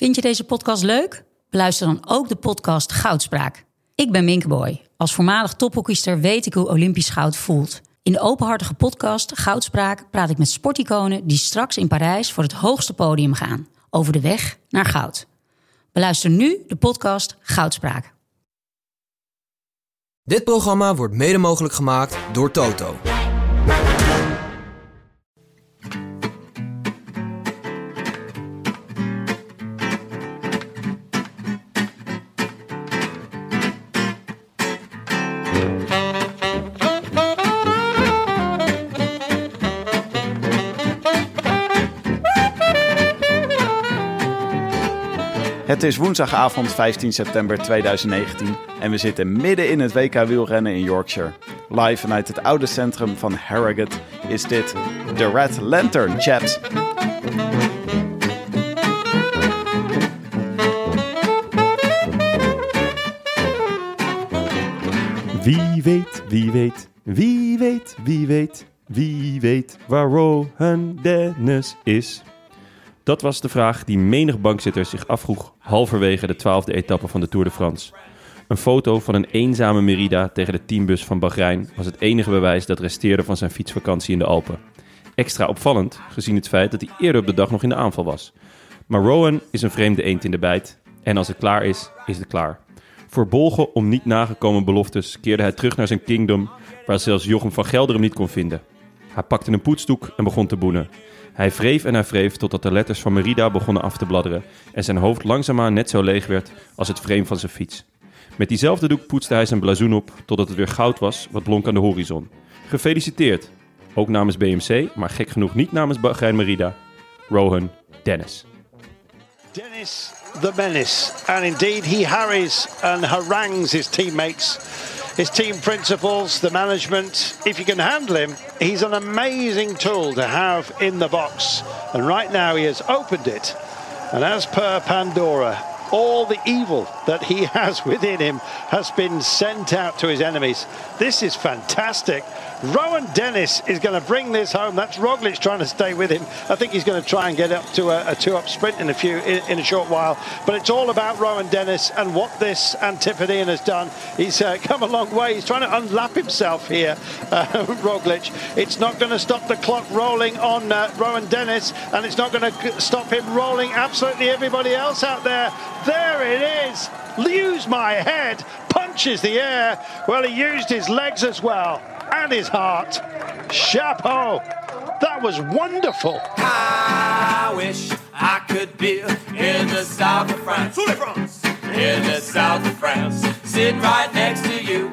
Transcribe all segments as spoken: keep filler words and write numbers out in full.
Vind je deze podcast leuk? Beluister dan ook de podcast Goudspraak. Ik ben Minke Boy. Als voormalig tophockeyster weet ik hoe Olympisch goud voelt. In de openhartige podcast Goudspraak praat ik met sporticonen die straks in Parijs voor het hoogste podium gaan. Over de weg naar goud. Beluister nu de podcast Goudspraak. Dit programma wordt mede mogelijk gemaakt door Toto. Het is woensdagavond vijftien september tweeduizend negentien en we zitten midden in het W K wielrennen in Yorkshire. Live vanuit het oude centrum van Harrogate is dit de Red Lantern Chat. Wie weet, wie weet, wie weet, wie weet, wie weet waar Rohan Dennis is. Dat was de vraag die menig bankzitter zich afvroeg halverwege de twaalfde etappe van de Tour de France. Een foto van een eenzame Merida tegen de teambus van Bahrein was het enige bewijs dat resteerde van zijn fietsvakantie in de Alpen. Extra opvallend, gezien het feit dat hij eerder op de dag nog in de aanval was. Maar Rohan is een vreemde eend in de bijt en als het klaar is, is het klaar. Verbolgen om niet nagekomen beloftes keerde hij terug naar zijn kingdom, waar zelfs Jochem van Gelder hem niet kon vinden. Hij pakte een poetsdoek en begon te boenen. Hij wreef en hij wreef totdat de letters van Merida begonnen af te bladderen en zijn hoofd langzaamaan net zo leeg werd als het frame van zijn fiets. Met diezelfde doek poetste hij zijn blazoen op totdat het weer goud was wat blonk aan de horizon. Gefeliciteerd, ook namens B M C, maar gek genoeg niet namens Bahrein Merida, Rohan Dennis. Dennis the Menace, and indeed he harries and harangues his teammates, his team principals, the management. If you can handle him, he's an amazing tool to have in the box. And right now he has opened it, and as per Pandora, all the evil that he has within him has been sent out to his enemies. This is fantastic. Rohan Dennis is going to bring this home. That's Roglic trying to stay with him. I think he's going to try and get up to a, a two-up sprint in a few in, in a short while. But it's all about Rohan Dennis and what this Antipodean has done. He's uh, come a long way. He's trying to unlap himself here, uh, Roglic. It's not going to stop the clock rolling on uh, Rohan Dennis, and it's not going to stop him rolling absolutely everybody else out there. There it is. Use my head. Punches the air. Well, he used his legs as well. And his heart. Chapeau. That was wonderful. I wish I could be in the south of France. In the south of France. Sitting right next to you.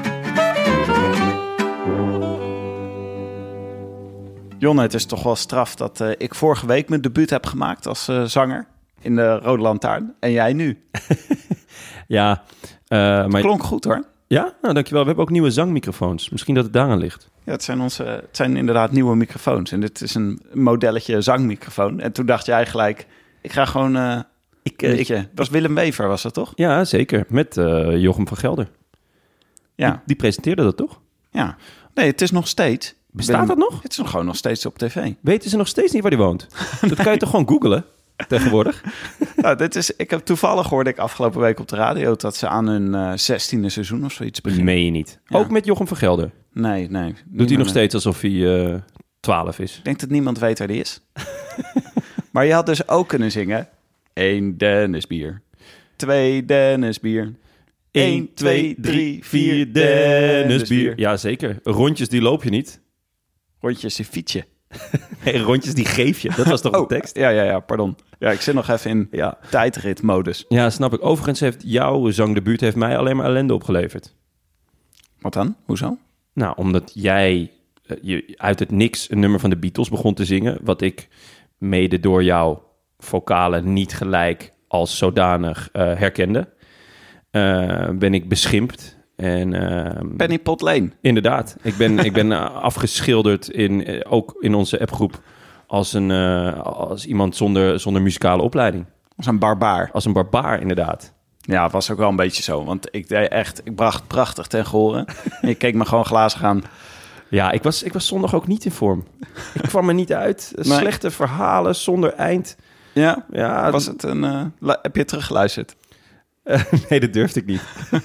Jon, het is toch wel straf dat uh, ik vorige week mijn debuut heb gemaakt als uh, zanger in de Rode Lantaarn. En jij nu. Ja, uh, maar... Het klonk goed hoor. Ja, nou dankjewel. We hebben ook nieuwe zangmicrofoons. Misschien dat het daaraan ligt. Ja, het zijn, onze, het zijn inderdaad nieuwe microfoons. En dit is een modelletje zangmicrofoon. En toen dacht jij gelijk, ik ga gewoon... Uh, ik, uh, ik, dat was Willem Wever, was dat toch? Ja, zeker. Met uh, Jochem van Gelder. Ja. Die, die presenteerde dat toch? Ja. Nee, het is nog steeds... Bestaat Willem, dat nog? Het is nog gewoon nog steeds op tv. Weten ze nog steeds niet waar hij woont? Dat kan je toch gewoon googlen? Tegenwoordig. Nou, dit is, ik heb toevallig hoorde ik afgelopen week op de radio dat ze aan hun uh, zestiende seizoen of zoiets beginnen. Meen je niet? Ja. Ook met Jochem van Gelder? Nee, nee. Doet hij nog steeds alsof hij uh, twaalf is? Ik denk dat niemand weet waar die is. Maar je had dus ook kunnen zingen. Eén Dennis bier. Twee Dennis bier. Eén, twee, drie, vier Dennis bier. Ja, zeker. Rondjes die loop je niet. Rondjes die fiets je. Nee, rondjes die geef je. Dat was toch oh, de tekst? Ja, ja, ja, pardon. Ja, ik zit nog even in ja. tijdritmodus. Ja, snap ik. Overigens heeft jouw zangdebuut heeft mij alleen maar ellende opgeleverd. Wat dan? Hoezo? Nou, omdat jij uh, je uit het niks een nummer van de Beatles begon te zingen, wat ik mede door jouw vocalen niet gelijk als zodanig uh, herkende, uh, ben ik beschimpt. En, uh, Penny Pot Lane. Inderdaad. Ik ben, ik ben uh, afgeschilderd, in, uh, ook in onze appgroep, als, een, uh, als iemand zonder, zonder muzikale opleiding. Als een barbaar. Als een barbaar, inderdaad. Ja, het was ook wel een beetje zo. Want ik deed echt, ik bracht prachtig ten gehore. En je keek me gewoon glazig aan. Ja, ik was, ik was zondag ook niet in vorm. Ik kwam er niet uit. Nee. Slechte verhalen zonder eind. Ja? Ja, Was het een... Uh, la- heb je teruggeluisterd? Uh, nee, dat durfde ik niet.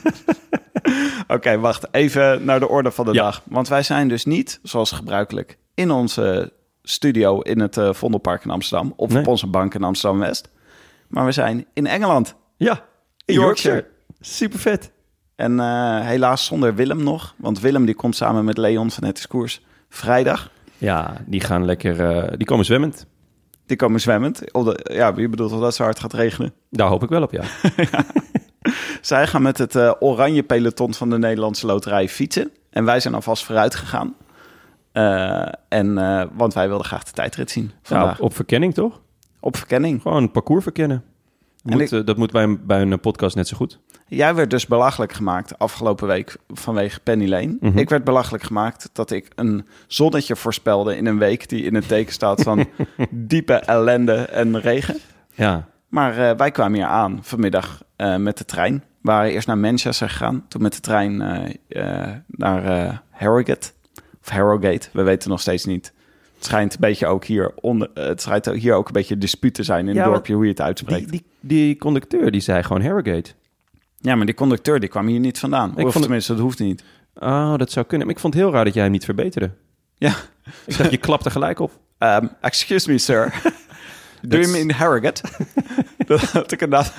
Oké, okay, wacht. Even naar de orde van de ja. dag. Want wij zijn dus niet, zoals gebruikelijk, in onze studio in het uh, Vondelpark in Amsterdam. Of nee. op onze bank in Amsterdam-West. Maar we zijn in Engeland. Ja, in Yorkshire. Yorkshire. Super vet. En uh, helaas zonder Willem nog. Want Willem die komt samen met Leon van Het is Koers vrijdag. Ja, die gaan lekker... Uh, die komen zwemmend. Die komen zwemmend. De, ja, je bedoelt dat het zo hard gaat regenen? Daar hoop ik wel op, ja. ja. Zij gaan met het uh, oranje peloton van de Nederlandse Loterij fietsen. En wij zijn alvast vooruit gegaan. Uh, en, uh, want wij wilden graag de tijdrit zien vandaag. Ja, op, op verkenning, toch? Op verkenning. Gewoon een parcours verkennen. Dat, moet, ik, dat moeten wij bij een podcast net zo goed. Jij werd dus belachelijk gemaakt afgelopen week vanwege Penny Lane. Mm-hmm. Ik werd belachelijk gemaakt dat ik een zonnetje voorspelde in een week die in het teken staat van diepe ellende en regen. Ja. Maar uh, wij kwamen hier aan vanmiddag uh, met de trein. We waren eerst naar Manchester gegaan, toen met de trein uh, uh, naar uh, Harrogate. Of Harrogate, we weten nog steeds niet. Het schijnt een beetje ook hier onder, het schijnt hier ook een beetje dispuut te zijn in ja, het dorpje hoe je het uitspreekt. Die, die, die conducteur die zei gewoon Harrogate. Ja, maar die conducteur die kwam hier niet vandaan. Ik of vond tenminste, het... dat hoeft niet. Oh, dat zou kunnen. Maar ik vond het heel raar dat jij hem niet verbeterde. Ja. Ik dacht, je klapte gelijk op. Um, excuse me, sir. Do you mean Harrogate? Dat had ik inderdaad.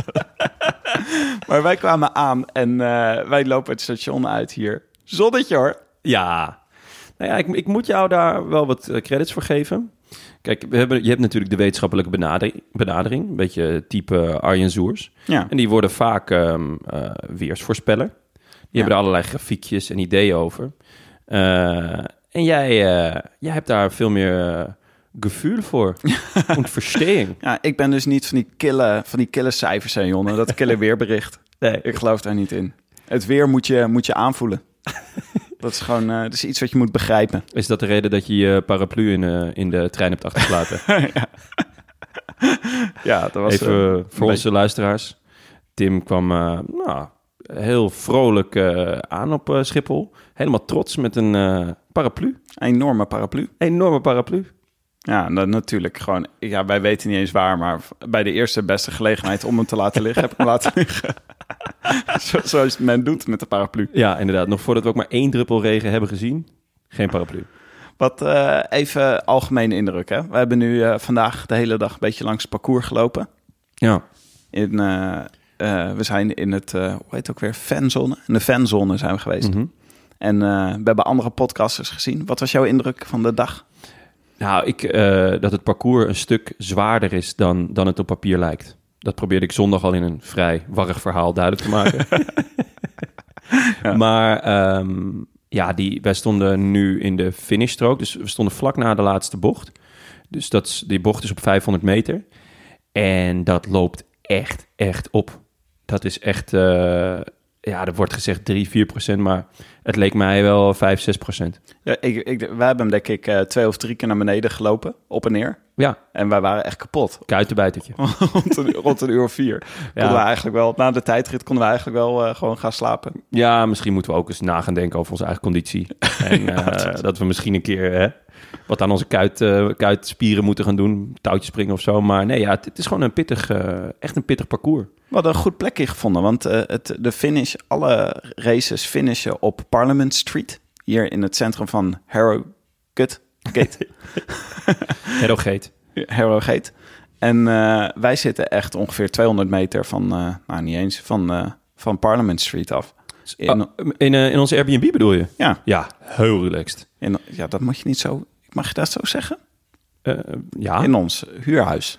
Maar wij kwamen aan en uh, wij lopen het station uit hier. Zonnetje hoor. Ja. Nou ja, ik, ik moet jou daar wel wat credits voor geven. Kijk, we hebben, je hebt natuurlijk de wetenschappelijke benadering, benadering een beetje type Arjen Soers. Ja. En die worden vaak um, uh, weersvoorspeller. Die ja. hebben er allerlei grafiekjes en ideeën over. Uh, en jij, uh, jij hebt daar veel meer uh, gevoel voor. En verstehing. Ja, ik ben dus niet van die kille, van die kille cijfers, hè, Jonne. Dat kille weerbericht. Nee. Ik geloof daar niet in. Het weer moet je, moet je aanvoelen. Dat is gewoon uh, dat is iets wat je moet begrijpen. Is dat de reden dat je je paraplu in, uh, in de trein hebt achtergelaten? ja. ja, dat was... Even uh, voor beetje... onze luisteraars. Tim kwam uh, nou, heel vrolijk uh, aan op uh, Schiphol. Helemaal trots met een uh, paraplu. Een enorme paraplu. Enorme paraplu. Ja, nou, natuurlijk gewoon... Ja, wij weten niet eens waar, maar bij de eerste beste gelegenheid om hem te laten liggen, heb ik hem laten liggen. Zo, zoals men doet met de paraplu. Ja, inderdaad. Nog voordat we ook maar één druppel regen hebben gezien, geen paraplu. Wat uh, even algemene indruk, hè? We hebben nu uh, vandaag de hele dag een beetje langs het parcours gelopen. Ja. In, uh, uh, we zijn in het, uh, hoe heet het ook weer, fanzone? In de fanzone zijn we geweest. Mm-hmm. En uh, we hebben andere podcasters gezien. Wat was jouw indruk van de dag? Nou, ik, uh, dat het parcours een stuk zwaarder is dan, dan het op papier lijkt. Dat probeerde ik zondag al in een vrij warrig verhaal duidelijk te maken. ja. Maar um, ja, die, wij stonden nu in de finishstrook. Dus we stonden vlak na de laatste bocht. Dus dat is, die bocht is op vijfhonderd meter. En dat loopt echt, echt op. Dat is echt... Uh, ja, er wordt gezegd drie, vier procent, maar het leek mij wel vijf, zes procent. Ja, ik, ik, wij hebben hem denk ik uh, twee of drie keer naar beneden gelopen, op en neer. Ja. En wij waren echt kapot. Kuitenbijtertje. rond, een, rond een uur of vier. Ja. Konden we eigenlijk wel, na de tijdrit konden we eigenlijk wel uh, gewoon gaan slapen. Ja, misschien moeten we ook eens na gaan denken over onze eigen conditie. En uh, ja, dat we misschien een keer hè, wat aan onze kuit, uh, kuitspieren moeten gaan doen. Touwtjes springen of zo. Maar nee, ja, het, het is gewoon een pittig, uh, echt een pittig parcours. We hadden een goed plekje gevonden, want uh, het, de finish, alle races finishen op Parliament Street. Hier in het centrum van Harrogate. Gate. Harrogate. Harrogate. En uh, wij zitten echt ongeveer tweehonderd meter van, uh, nou niet eens, van, uh, van Parliament Street af. In, uh, in, uh, in onze Airbnb bedoel je? Ja. Ja, heel relaxed. In, ja, dat mag je niet zo, mag je dat zo zeggen? Uh, ja. In ons huurhuis.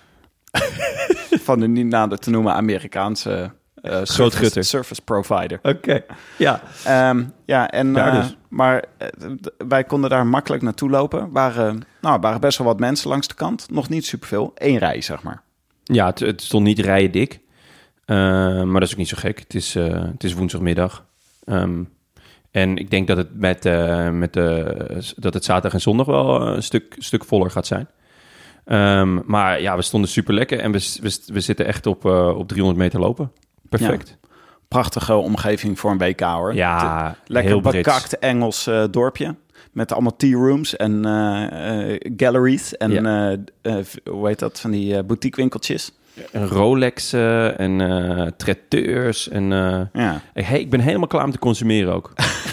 Van de niet nader te noemen Amerikaanse uh, service, service provider. Oké, okay. ja. Um, ja, en, ja uh, dus. Maar uh, wij konden daar makkelijk naartoe lopen. Waren, nou, waren best wel wat mensen langs de kant. Nog niet superveel. Eén rij, zeg maar. Ja, het, het stond niet rijen dik. Uh, maar dat is ook niet zo gek. Het is, uh, het is woensdagmiddag. Um, en ik denk dat het met, uh, met uh, dat het zaterdag en zondag wel een stuk, stuk voller gaat zijn. Um, maar ja, we stonden super lekker en we, we, we zitten echt op, uh, op driehonderd meter lopen. Perfect. Ja, prachtige omgeving voor een W K hoor. Ja, lekker bekakt Engels uh, dorpje. met allemaal tea rooms en uh, uh, galleries en Ja. uh, uh, hoe heet dat, van die uh, boutique winkeltjes. En Rolexen en uh, traiteurs. En, uh, Ja. hey, ik ben helemaal klaar om te consumeren ook.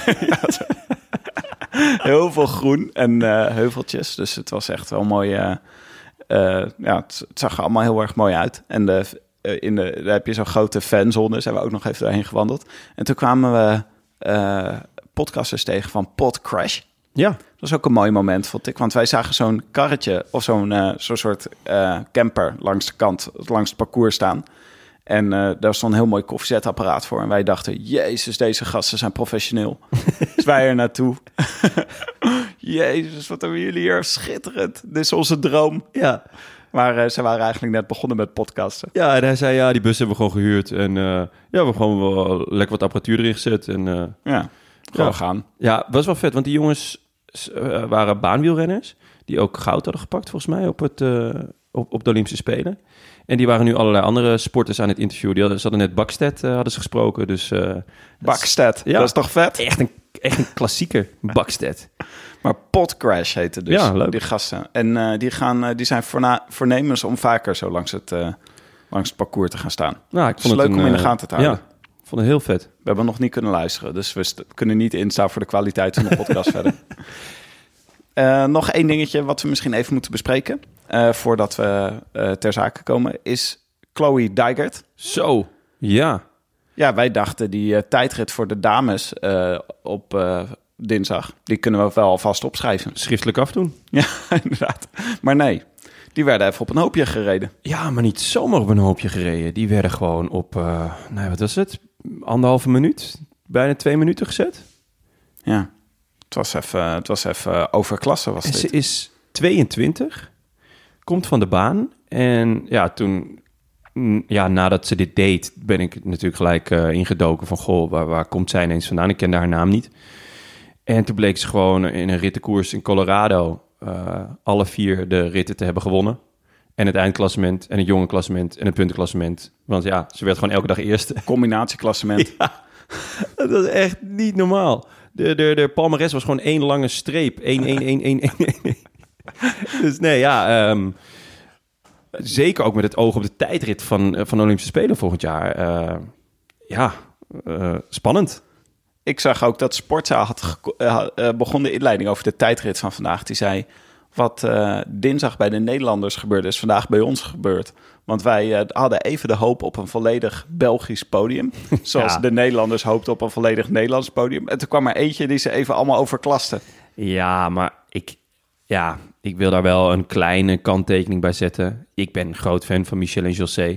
Heel veel groen en uh, heuveltjes. Dus het was echt wel mooi. Uh, uh, ja, het, het zag er allemaal heel erg mooi uit. En de, uh, in de, daar heb je zo'n grote fanzone. Zijn we ook nog even doorheen gewandeld. En toen kwamen we uh, podcasters tegen van Podcrash. Ja. Dat was ook een mooi moment, vond ik. Want wij zagen zo'n karretje of zo'n uh, zo'n soort uh, camper langs de kant, langs het parcours staan. En uh, daar stond een heel mooi koffiezetapparaat voor. En wij dachten, jezus, deze gasten zijn professioneel. Dus wij er naartoe. Jezus, wat hebben jullie hier schitterend. Dit is onze droom. Ja. Maar uh, ze waren eigenlijk net begonnen met podcasten. Ja, en hij zei, ja, die bus hebben we gewoon gehuurd. En uh, ja, we hebben gewoon wel lekker wat apparatuur erin gezet. En, uh, Ja, gewoon Ja. gaan. ja, was wel vet, want die jongens uh, waren baanwielrenners. Die ook goud hadden gepakt, volgens mij, op, het, uh, op, op de Olympische Spelen. En die waren nu allerlei andere sporters aan het interviewen. Die hadden, ze hadden net Bakstedt uh, hadden ze gesproken. Dus, uh, Bakstedt, Ja. dat is toch vet? echt een, echt een klassieker, Bakstedt. Maar Podcrash heette dus, Ja, leuk. die gasten. En uh, die, gaan, uh, die zijn voorna- voornemens om vaker zo langs het, uh, langs het parcours te gaan staan. Nou, ik Het vond is het leuk een, om in de uh, gaten te houden. Ja, ik vond het heel vet. We hebben nog niet kunnen luisteren, dus we st- kunnen niet instaan voor de kwaliteit van de podcast verder. Uh, nog één dingetje wat we misschien even moeten bespreken, uh, voordat we uh, ter zake komen, is Chloe Dijkert. Zo, ja. Ja, wij dachten die uh, tijdrit voor de dames uh, op uh, dinsdag, die kunnen we wel alvast opschrijven. Schriftelijk afdoen. Ja, inderdaad. Maar nee, die werden even op een hoopje gereden. Ja, maar niet zomaar op een hoopje gereden. Die werden gewoon op, uh, nou, wat was het? Anderhalve minuut? Bijna twee minuten gezet. Ja, het was even, het was even overklasse was En dit. ze is tweeëntwintig, komt van de baan. En ja, toen, mm, ja, nadat ze dit deed, ben ik natuurlijk gelijk uh, ingedoken van, goh, waar, waar komt zij ineens vandaan? Ik kende haar naam niet. En toen bleek ze gewoon in een rittenkoers in Colorado uh, alle vier de ritten te hebben gewonnen. En het eindklassement, en het jonge klassement, en het puntenklassement. Want ja, ze werd gewoon elke dag eerste. Combinatieklassement. Ja, dat was echt niet normaal. De, de, de palmares was gewoon één lange streep. één, één, één, één, één, één. Dus nee, ja... Um, zeker ook met het oog op de tijdrit van, van de Olympische Spelen volgend jaar. Uh, ja, uh, spannend. Ik zag ook dat Sportza had geko- uh, uh, begon de inleiding over de tijdrit van vandaag. Die zei, wat uh, dinsdag bij de Nederlanders gebeurde, is vandaag bij ons gebeurd. Want wij uh, hadden even de hoop op een volledig Belgisch podium. Zoals Ja. de Nederlanders hoopten op een volledig Nederlands podium. En toen kwam er eentje die ze even allemaal overklasten. Ja, maar ik, ja, ik wil daar wel een kleine kanttekening bij zetten. Ik ben een groot fan van Michel en José.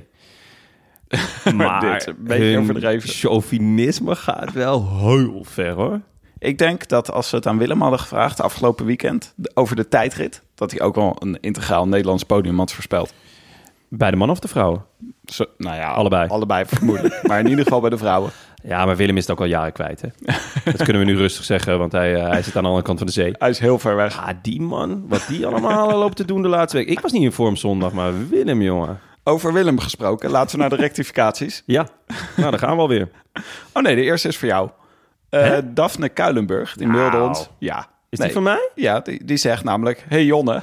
Maar Dit is een beetje hun overdreven. chauvinisme gaat wel heel ver, hoor. Ik denk dat als we het aan Willem hadden gevraagd afgelopen weekend de- over de tijdrit, dat hij ook wel een integraal Nederlands podium had voorspeld. Bij de man of de vrouwen? Zo, nou ja, Allebei. Allebei vermoedelijk. Maar in ieder geval bij de vrouwen. Ja, maar Willem is het ook al jaren kwijt, hè? Dat kunnen we nu rustig zeggen, want hij, uh, hij zit aan de andere kant van de zee. Hij is heel ver weg. Ah, die man, wat die allemaal loopt te doen de laatste week. Ik was niet in vorm zondag, maar Willem, jongen. Over Willem gesproken, laten we naar de rectificaties. Ja, nou, daar gaan we alweer. Oh nee, de eerste is voor jou. Uh, Hè? Daphne Kuilenburg, die Nou. mailde ons. Ja. Is Nee. die van mij? Ja, die, die zegt namelijk... Hey Jonne,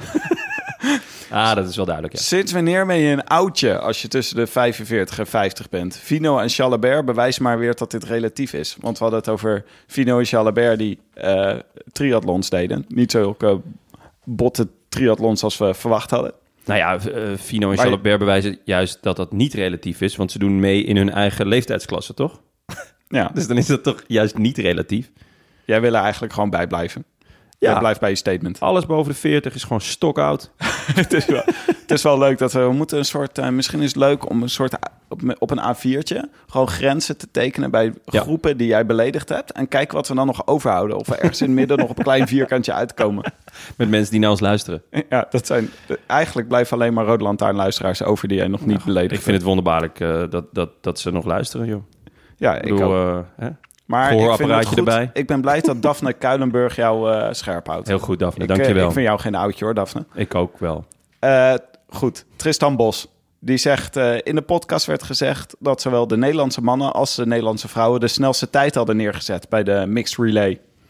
Ah, dat is wel duidelijk, ja. sinds wanneer ben je een oudje als je tussen de vijfenveertig en vijftig bent? Fino en Chalabert, bewijs maar weer dat dit relatief is. Want we hadden het over Fino en Chalabert die uh, triathlons deden. Niet zulke botte triathlons als we verwacht hadden. Nou ja, uh, Fino en Maar- Jalabert bewijzen juist dat dat niet relatief is, want ze doen mee in hun eigen leeftijdsklasse, toch? Ja, Dus dan is dat toch juist niet relatief? jij wil er eigenlijk gewoon bij blijven. Ja. Jij blijft bij je statement. Alles boven de veertig is gewoon stokoud. het, is wel, het is wel leuk dat we, we moeten een soort... Uh, misschien is het leuk om een soort a- op, op een A viertje... gewoon grenzen te tekenen bij Ja. groepen die jij beledigd hebt. En kijken wat we dan nog overhouden. Of we ergens in het midden nog op een klein vierkantje uitkomen. Met mensen die naar ons luisteren. Ja, dat zijn... Eigenlijk blijven alleen maar Rode Lantaarnluisteraars over die jij nog niet beledigd Ik vind het wonderbaarlijk uh, dat, dat, dat ze nog luisteren, joh. Ja, Ik ik bedoel, ook. uh, hè? Maar ik vind het gehoorapparaatje goed. erbij. Ik ben blij dat Daphne Kuilenburg jou uh, scherp houdt. Heel goed, Daphne. Ik, Dank je uh, wel. Ik vind jou geen oudje hoor, Daphne. Ik ook wel. Uh, goed, Tristan Bos. Die zegt, uh, in de podcast werd gezegd dat zowel de Nederlandse mannen als de Nederlandse vrouwen de snelste tijd hadden neergezet bij de mixed relay.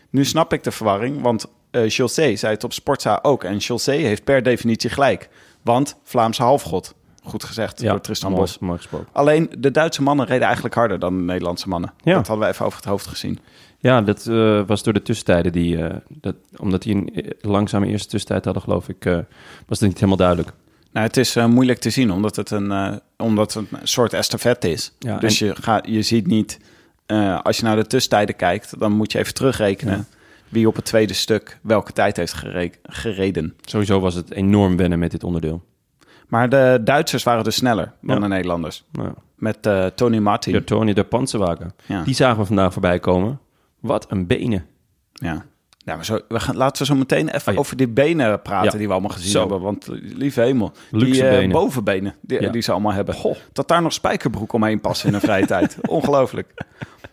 Nu snap ik de verwarring, want uh, José zei het op Sportza ook. En José heeft per definitie gelijk. Want Vlaamse halfgod. Goed gezegd Ja, door Tristan mooi, Bos. mooi gesproken. Alleen de Duitse mannen reden eigenlijk harder dan de Nederlandse mannen. Ja. Dat hadden we even over het hoofd gezien. Ja, dat uh, was door de tussentijden. Die, uh, dat, omdat die een uh, langzame eerste tussentijd hadden, geloof ik, uh, was het niet helemaal duidelijk. Nou, het is uh, moeilijk te zien, omdat het een, uh, omdat het een soort estafette is. Ja, dus en... je, gaat, je ziet niet... Uh, als je naar de tussentijden kijkt, dan moet je even terugrekenen... Ja. wie op het tweede stuk welke tijd heeft gere- gereden. Sowieso was het enorm wennen met dit onderdeel. Maar de Duitsers waren dus sneller dan ja. de Nederlanders. Ja. Met uh, Tony Martin. De Tony de Panzerwagen. Ja. Die zagen we vandaag voorbij komen. Wat een benen. Ja. Ja, maar zo, we gaan, laten we zo meteen even oh, ja. over die benen praten ja. die we allemaal gezien zo. hebben. Want lieve hemel, Luxe die uh, benen. bovenbenen die, ja. die ze allemaal hebben. Goh, dat daar nog spijkerbroek omheen passen in een vrije tijd. Ongelooflijk. Uh,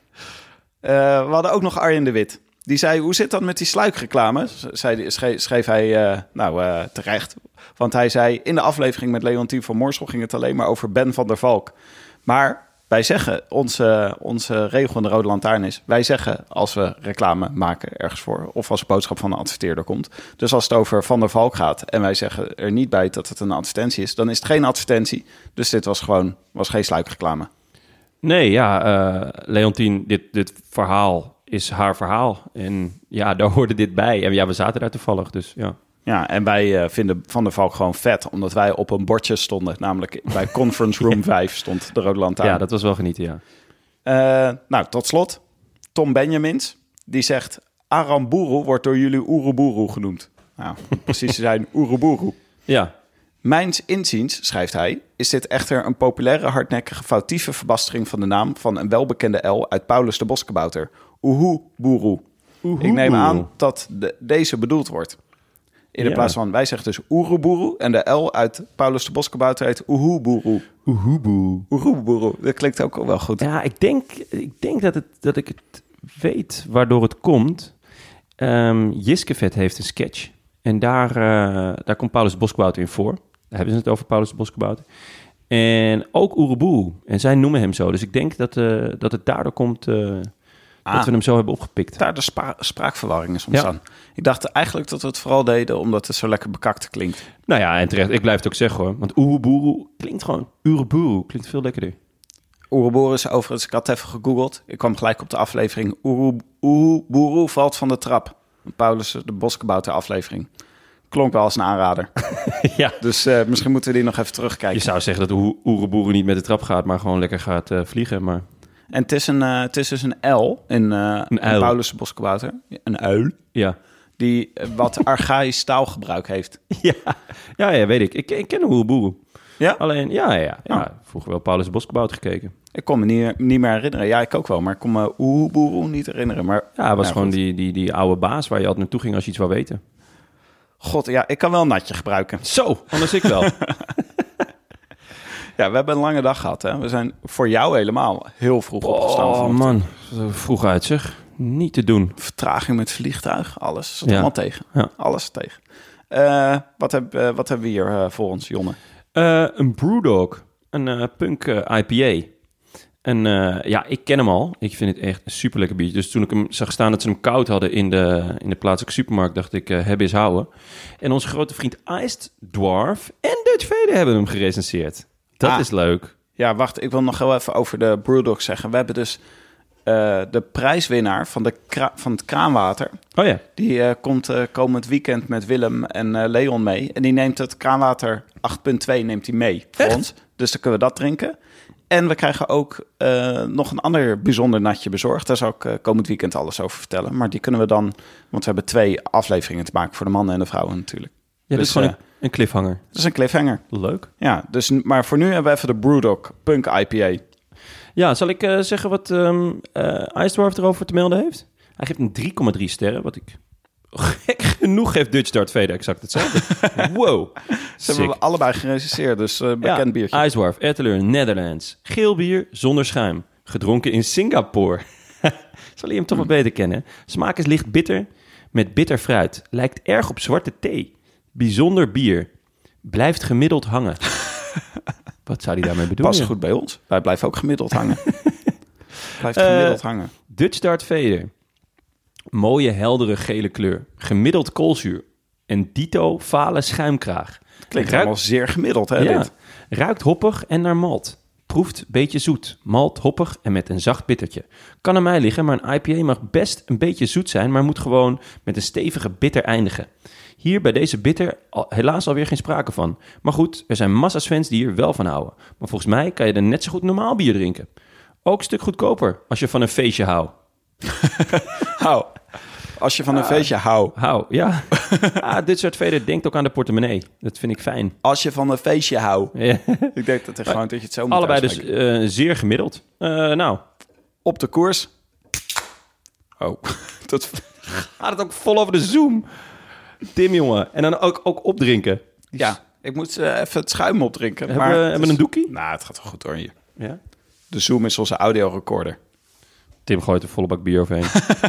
we hadden ook nog Arjen de Wit. Die zei, hoe zit dat met die sluikreclame? Zei, schreef, schreef hij, uh, nou uh, terecht. Want hij zei, in de aflevering met Leontien van Moorsel ging het alleen maar over Ben van der Valk. Maar wij zeggen, onze, onze regel in de Rode Lantaarn is... wij zeggen als we reclame maken ergens voor... of als een boodschap van een adverteerder komt. Dus als het over Van der Valk gaat... en wij zeggen er niet bij dat het een advertentie is... dan is het geen advertentie. Dus dit was gewoon was geen sluikreclame. Nee, ja, uh, Leontien, dit, dit verhaal is haar verhaal. En ja, daar hoorde dit bij. En ja, we zaten daar toevallig, dus ja... Ja, en wij uh, vinden Van der Valk gewoon vet, omdat wij op een bordje stonden. Namelijk bij Conference Room ja. vijf stond de Rode Lantaarn. Ja, dat was wel genieten, ja. Uh, nou, tot slot, Tom Benjamins, die zegt... Aramburu wordt door jullie Oeroboeroe genoemd. Nou, precies te zijn, Oeroboeroe. Ja. Mijns inziens, schrijft hij, is dit echter een populaire, hardnekkige, foutieve verbastering van de naam van een welbekende L uit Paulus de Boskabouter. Oehoeboeroe. Ik neem aan dat de, deze bedoeld wordt. In de ja. plaats van, wij zeggen dus Oeroboeroe en de L uit Paulus de Boskabouter heet Oehoeboeroe. Oehoeboe. Oehoeboeroe, dat klinkt ook wel goed. Ja, ik denk, ik denk dat, het, dat ik het weet waardoor het komt. Um, Jiskevet heeft een sketch en daar, uh, daar komt Paulus de Boskabouter in voor. Daar hebben ze het over, Paulus de Boskabouter. En ook Oeroboeroe. En zij noemen hem zo. Dus ik denk dat, uh, dat het daardoor komt... Uh, Ah, dat we hem zo hebben opgepikt. Daar de spa- spraakverwarring is ontstaan. Ja. Ik dacht eigenlijk dat we het vooral deden omdat het zo lekker bekakt klinkt. Nou ja, en terecht. Ik blijf het ook zeggen hoor. Want Oeroboeroe klinkt gewoon... Oeroboeroe klinkt veel lekkerder. Oeroboeroe is overigens... Ik had even gegoogeld. Ik kwam gelijk op de aflevering. Oeroboeroe valt van de trap. Paulus de Boskabouter aflevering. Klonk wel als een aanrader. Ja. Dus uh, misschien moeten we die nog even terugkijken. Je zou zeggen dat Oeroboeroe niet met de trap gaat... maar gewoon lekker gaat uh, vliegen, maar... En het is, een, uh, het is dus een L in, uh, in Paulus de Boskabouter. Een uil. Ja. Die uh, wat archaïsch taalgebruik heeft. Ja, ja, ja weet ik. Ik, ik ken Oeroboeroe. Ja? Alleen, ja, ja, ja. Oh. Vroeger wel Paulus de Boskabouter gekeken. Ik kon me niet, niet meer herinneren. Ja, ik ook wel. Maar ik kon me Oeroboeroe niet herinneren. Maar, ja, het was ja, gewoon goed. die, die, die oude baas waar je altijd naartoe ging als je iets wou weten. God, ja, ik kan wel een natje gebruiken. Zo, anders ik wel. Ja, we hebben een lange dag gehad. Hè? We zijn voor jou helemaal heel vroeg opgestaan. Oh man, vroeg uit zeg. Niet te doen. Vertraging met vliegtuig, alles zat ja. allemaal tegen. Ja. Alles tegen. Uh, wat, heb, uh, wat hebben we hier uh, voor ons, Jonne? Uh, een Brewdog, een uh, punk uh, I P A. En uh, ja, ik ken hem al. Ik vind het echt een super lekker biertje. Dus toen ik hem zag staan dat ze hem koud hadden in de, in de plaatselijke supermarkt, dacht ik, uh, hebben is houden. En onze grote vriend Iced Dwarf en Dutch Vader hebben hem gerecenseerd. Dat ah, is leuk. Ja, wacht. Ik wil nog heel even over de Brewdog zeggen. We hebben dus uh, de prijswinnaar van, de kra- van het kraanwater. Oh ja. Die uh, komt uh, komend weekend met Willem en uh, Leon mee. En die neemt het kraanwater acht punt twee neemt hij mee voor Echt? ons. Dus dan kunnen we dat drinken. En we krijgen ook uh, nog een ander bijzonder natje bezorgd. Daar zal ik uh, komend weekend alles over vertellen. Maar die kunnen we dan... Want we hebben twee afleveringen te maken voor de mannen en de vrouwen natuurlijk. Ja, dat dus, is gewoon uh, een, een cliffhanger. Dat is een cliffhanger. Leuk. Ja, dus, maar voor nu hebben we even de Brewdog Punk I P A. Ja, zal ik uh, zeggen wat um, uh, Iced Dwarf erover te melden heeft? Hij geeft een drie komma drie sterren, wat ik... Gek genoeg geeft Dutch Dart Vader exact hetzelfde. Wow. Ze hebben we allebei gerecenseerd, dus uh, bekend ja, biertje. Iced Dwarf, Etteleur, Netherlands. Geel bier zonder schuim. Gedronken in Singapore. Zal je hem toch wel beter kennen? Smaak is licht bitter met bitter fruit. Lijkt erg op zwarte thee. Bijzonder bier. Blijft gemiddeld hangen. Wat zou hij daarmee bedoelen? Past goed bij ons. Wij blijven ook gemiddeld hangen. Blijft gemiddeld uh, hangen. Dutch Dart Vader. Mooie, heldere gele kleur. Gemiddeld koolzuur. En dito fale schuimkraag. Klinkt Ruik- allemaal zeer gemiddeld, hè, Ja. dit? Ruikt hoppig en naar malt. Proeft beetje zoet. Malt, hoppig en met een zacht bittertje. Kan aan mij liggen, maar een I P A mag best een beetje zoet zijn, maar moet gewoon met een stevige bitter eindigen. Hier bij deze bitter al, helaas alweer geen sprake van. Maar goed, er zijn massa's fans die hier wel van houden. Maar volgens mij kan je er net zo goed normaal bier drinken. Ook een stuk goedkoper als je van een feestje houdt. Hou. Als je van een feestje houdt. Hou, ja. ah, dit soort veden denkt ook aan de portemonnee. Dat vind ik fijn. Als je van een feestje houdt. Ja. Ik denk dat, er gewoon, dat je het zo moet Allebei dus uitspreken. uh, zeer gemiddeld. Uh, nou, Op de koers. Oh, dat... gaat het ook vol over de zoom. Tim, jongen. En dan ook, ook opdrinken. Ja, ik moet uh, even het schuim opdrinken. Hebben maar we, het hebben we is- een doekie? Nou, het gaat wel goed hoor hier. Ja. De Zoom is onze audiorecorder. Tim gooit er volle bak bier overheen.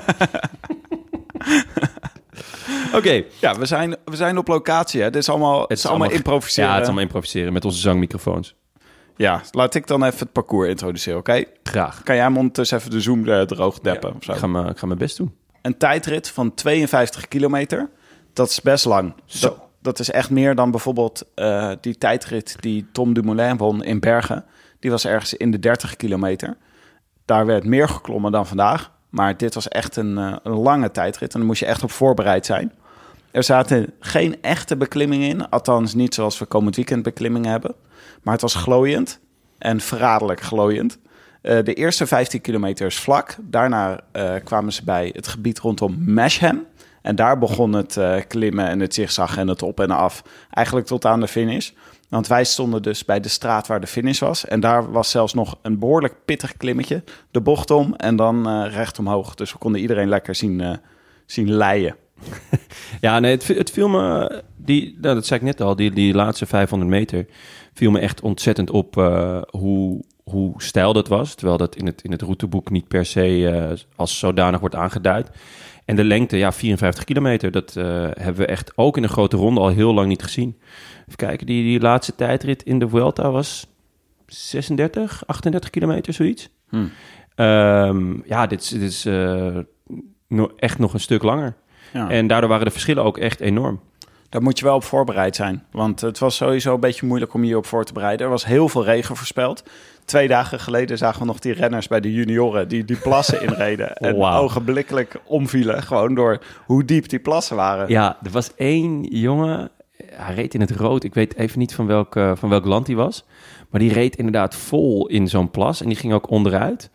Oké. Okay. Ja, we zijn, we zijn op locatie. Hè. Dit is allemaal, het is allemaal improviseren. Ja, het is allemaal improviseren met onze zangmicrofoons. Ja, laat ik dan even het parcours introduceren, oké? Graag. Kan jij hem ondertussen even de Zoom uh, droog deppen? Ja, of zo? ik, ga mijn, ik ga mijn best doen. Een tijdrit van tweeënvijftig kilometer. Dat is best lang. Zo. Dat, dat is echt meer dan bijvoorbeeld uh, die tijdrit die Tom Dumoulin won in Bergen. Die was ergens in de dertig kilometer. Daar werd meer geklommen dan vandaag. Maar dit was echt een, uh, een lange tijdrit. En daar moest je echt op voorbereid zijn. Er zaten geen echte beklimmingen in. Althans niet zoals we komend weekend beklimmingen hebben. Maar het was glooiend. En verraderlijk glooiend. Uh, de eerste vijftien kilometer is vlak. Daarna uh, kwamen ze bij het gebied rondom Masham. En daar begon het uh, klimmen en het zigzag en het op en af. Eigenlijk tot aan de finish. Want wij stonden dus bij de straat waar de finish was. En daar was zelfs nog een behoorlijk pittig klimmetje. De bocht om en dan uh, recht omhoog. Dus we konden iedereen lekker zien, uh, zien leien. Ja, nee, het, het viel me... Die, nou, dat zei ik net al, die, die laatste vijfhonderd meter... viel me echt ontzettend op uh, hoe, hoe stijl dat was. Terwijl dat in het, in het routeboek niet per se uh, als zodanig wordt aangeduid. En de lengte, ja, vierenvijftig kilometer... dat uh, hebben we echt ook in een grote ronde al heel lang niet gezien. Even kijken, die, die laatste tijdrit in de Vuelta was zesendertig, achtendertig kilometer, zoiets. Hmm. Um, ja, dit is, dit is uh, no, echt nog een stuk langer. Ja. En daardoor waren de verschillen ook echt enorm. Daar moet je wel op voorbereid zijn. Want het was sowieso een beetje moeilijk om je op voor te bereiden. Er was heel veel regen voorspeld. Twee dagen geleden zagen we nog die renners bij de junioren... die die plassen inreden en Wow. ogenblikkelijk omvielen. Gewoon door hoe diep die plassen waren. Ja, er was één jongen, hij reed in het rood. Ik weet even niet van welk, uh, van welk land hij was. Maar die reed inderdaad vol in zo'n plas en die ging ook onderuit.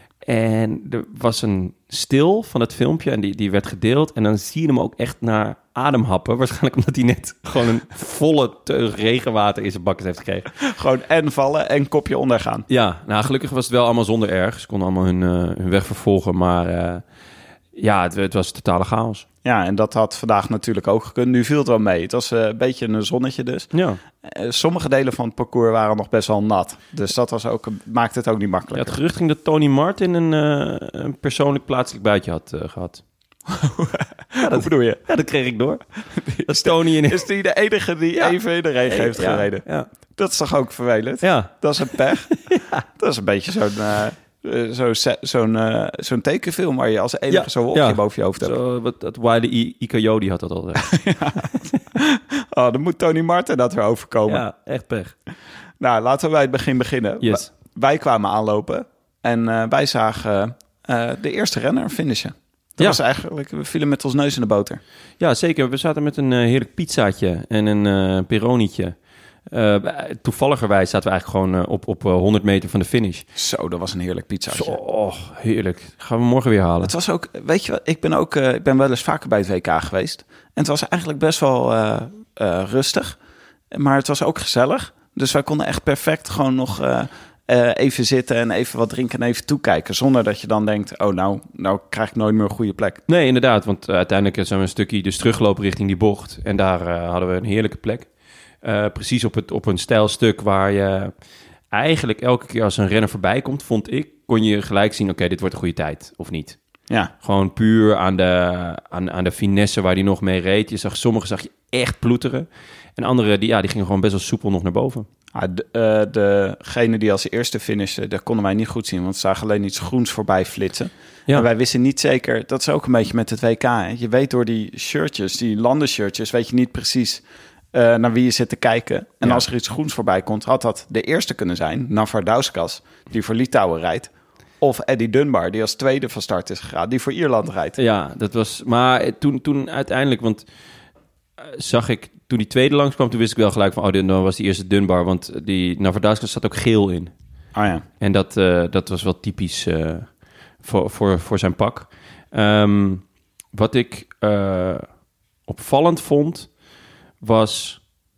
En er was een stil van het filmpje en die, die werd gedeeld. En dan zie je hem ook echt naar ademhappen. Waarschijnlijk omdat hij net gewoon een volle teug regenwater in zijn bakken heeft gekregen. Gewoon en vallen en kopje ondergaan. Ja, nou gelukkig was het wel allemaal zonder erg. Ze konden allemaal hun, uh, hun weg vervolgen. Maar uh, ja, het, het was totale chaos. Ja, en dat had vandaag natuurlijk ook gekund. Nu viel het wel mee. Het was uh, een beetje een zonnetje dus. Ja. Uh, sommige delen van het parcours waren nog best wel nat. Dus dat was ook, maakte het ook niet Ja, makkelijk. het gerucht ging dat Tony Martin een, uh, een persoonlijk plaatselijk buitje had uh, gehad. Ja, dat bedoel je? Ja, dat kreeg ik door. Dat is Tony in... Is die de enige die Ja. even in de regen heeft ja, gereden? Ja. Dat is toch ook vervelend? Ja. Dat is een pech. Dat is een beetje zo'n uh, uh, zo se- zo'n uh, zo'n tekenfilm waar je als enige Ja, zo'n wolkje ja. boven je hoofd hebt. Zo, wat, dat Wiley I- I. Coyote had dat al. Oh, dan moet Tony Martin dat weer overkomen. Ja, echt pech. Nou, laten we bij het begin beginnen. Yes. W- Wij kwamen aanlopen en uh, wij zagen uh, de eerste renner finishen. Dat Ja. was eigenlijk, we vielen met ons neus in de boter. Ja, zeker. We zaten met een uh, heerlijk pizzaatje en een uh, peronietje. Uh, toevalligerwijs zaten we eigenlijk gewoon uh, op, op uh, honderd meter van de finish. Zo, dat was een heerlijk pizzaatje. Zo, oh, heerlijk. Gaan we morgen weer halen. Het was ook, weet je wat, ik ben ook, uh, ik ben wel eens vaker bij het W K geweest. En het was eigenlijk best wel uh, uh, rustig. Maar het was ook gezellig. Dus wij konden echt perfect gewoon nog uh, uh, even zitten en even wat drinken en even toekijken. Zonder dat je dan denkt, oh nou, nou krijg ik nooit meer een goede plek. Nee, inderdaad. Want uh, uiteindelijk zijn we een stukje dus teruggelopen richting die bocht. En daar uh, hadden we een heerlijke plek. Uh, precies op, het, op een steil stuk waar je eigenlijk elke keer als een renner voorbij komt, vond ik, kon je gelijk zien, oké, okay, dit wordt een goede tijd, of niet. Ja, Gewoon puur aan de, aan, aan de finesse waar die nog mee reed. Je zag, sommige zag je echt ploeteren. En andere, die, ja, die gingen gewoon best wel soepel nog naar boven. Ah, de, uh, degene die als eerste finishte, dat konden wij niet goed zien. Want ze zagen alleen iets groens voorbij flitsen. Ja. En wij wisten niet zeker, dat is ook een beetje met het W K. Hè? Je weet door die shirtjes, die landenshirtjes, weet je niet precies uh, naar wie je zit te kijken. En ja. als er iets groens voorbij komt, had dat de eerste kunnen zijn. Navardauskas, die voor Litouwen rijdt. Of Eddie Dunbar, die als tweede van start is gegaan, die voor Ierland rijdt. Ja, dat was... Maar toen, toen uiteindelijk, want uh, zag ik... Toen die tweede langskwam, toen wist ik wel gelijk van... Oh, dan was die eerste Dunbar, want die Navardauskas zat ook geel in. Oh ja. En dat, uh, dat was wel typisch uh, voor, voor, voor zijn pak. Um, wat ik uh, opvallend vond, was...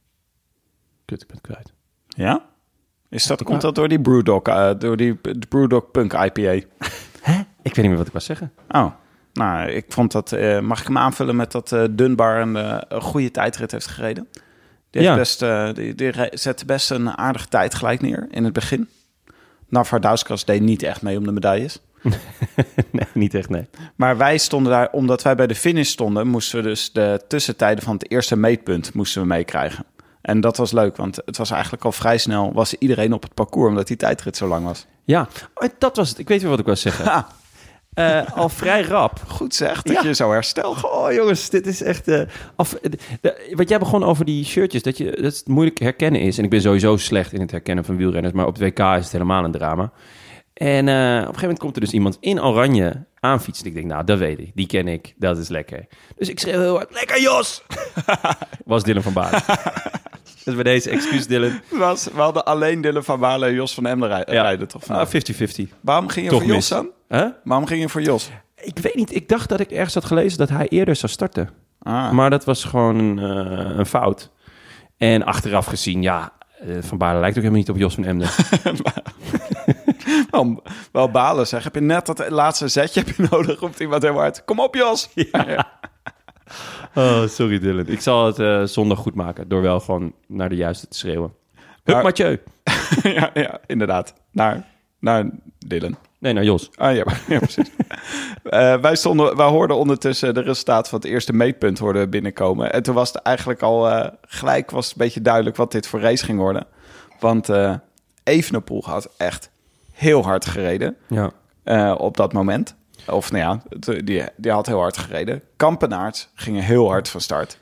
Kut, ik ben het kwijt. Ja? Is dat, komt dat door die Brewdog, uh, door die Brewdog Punk I P A? Hè? Ik weet niet meer wat ik was zeggen. Oh, nou, ik vond dat... Uh, mag ik hem aanvullen met dat uh, Dunbar een, uh, een goede tijdrit heeft gereden? Die, heeft ja. best, uh, die, die zette best een aardige tijd gelijk neer in het begin. Navardauskas deed niet echt mee om de medailles. Nee, niet echt, nee. Maar wij stonden daar, omdat wij bij de finish stonden, moesten we dus de tussentijden van het eerste meetpunt moesten we meekrijgen. En dat was leuk, want het was eigenlijk al vrij snel, was iedereen op het parcours, omdat die tijdrit zo lang was. Ja, dat was het. Ik weet weer wat ik wou zeggen. Ha. Uh, al vrij rap. Goed zeg, dat ja. je zo herstelt. Oh jongens, dit is echt... Uh, af, de, de, wat jij begon over die shirtjes, dat, je, dat het moeilijk herkennen is. En ik ben sowieso slecht in het herkennen van wielrenners, maar op het W K is het helemaal een drama. En uh, op een gegeven moment komt er dus iemand in oranje aanfietsen. Ik denk, nou, dat weet ik. Die ken ik. Dat is lekker. Dus ik schreeuw heel hard, lekker Jos! Was Dylan van Baarle. Dus bij deze excuus, Dylan. Was, we hadden alleen Dylan van Baarle en Jos van Emden rij- ja. rijden, toch? Ah, vijftig vijftig. Waarom ging je toch voor Jos mis. dan? Huh? Waarom ging je voor Jos? Ik weet niet. Ik dacht dat ik ergens had gelezen dat hij eerder zou starten. Ah. Maar dat was gewoon een, uh, een fout. En achteraf gezien, ja... Uh, van Baarle lijkt ook helemaal niet op Jos van Emden. wel, wel balen zeg. Heb je net dat laatste zetje heb je nodig? Roept iemand heel hard. Kom op, Jos! Ja. Ja. Oh, sorry Dylan. Ik zal het uh, zondag goed maken door wel gewoon naar de juiste te schreeuwen. Hup, maar, Mathieu. ja, ja, inderdaad. Naar, naar Dylan. Nee, naar Jos. Ah ja, ja precies. uh, wij, stonden, wij hoorden ondertussen de resultaat van het eerste meetpunt hoorden binnenkomen. En toen was het eigenlijk al uh, gelijk was het een beetje duidelijk wat dit voor race ging worden. Want uh, Evenepoel had echt heel hard gereden ja. uh, op dat moment. Of nou ja, die, die had heel hard gereden. Kampenaerts gingen heel hard van start.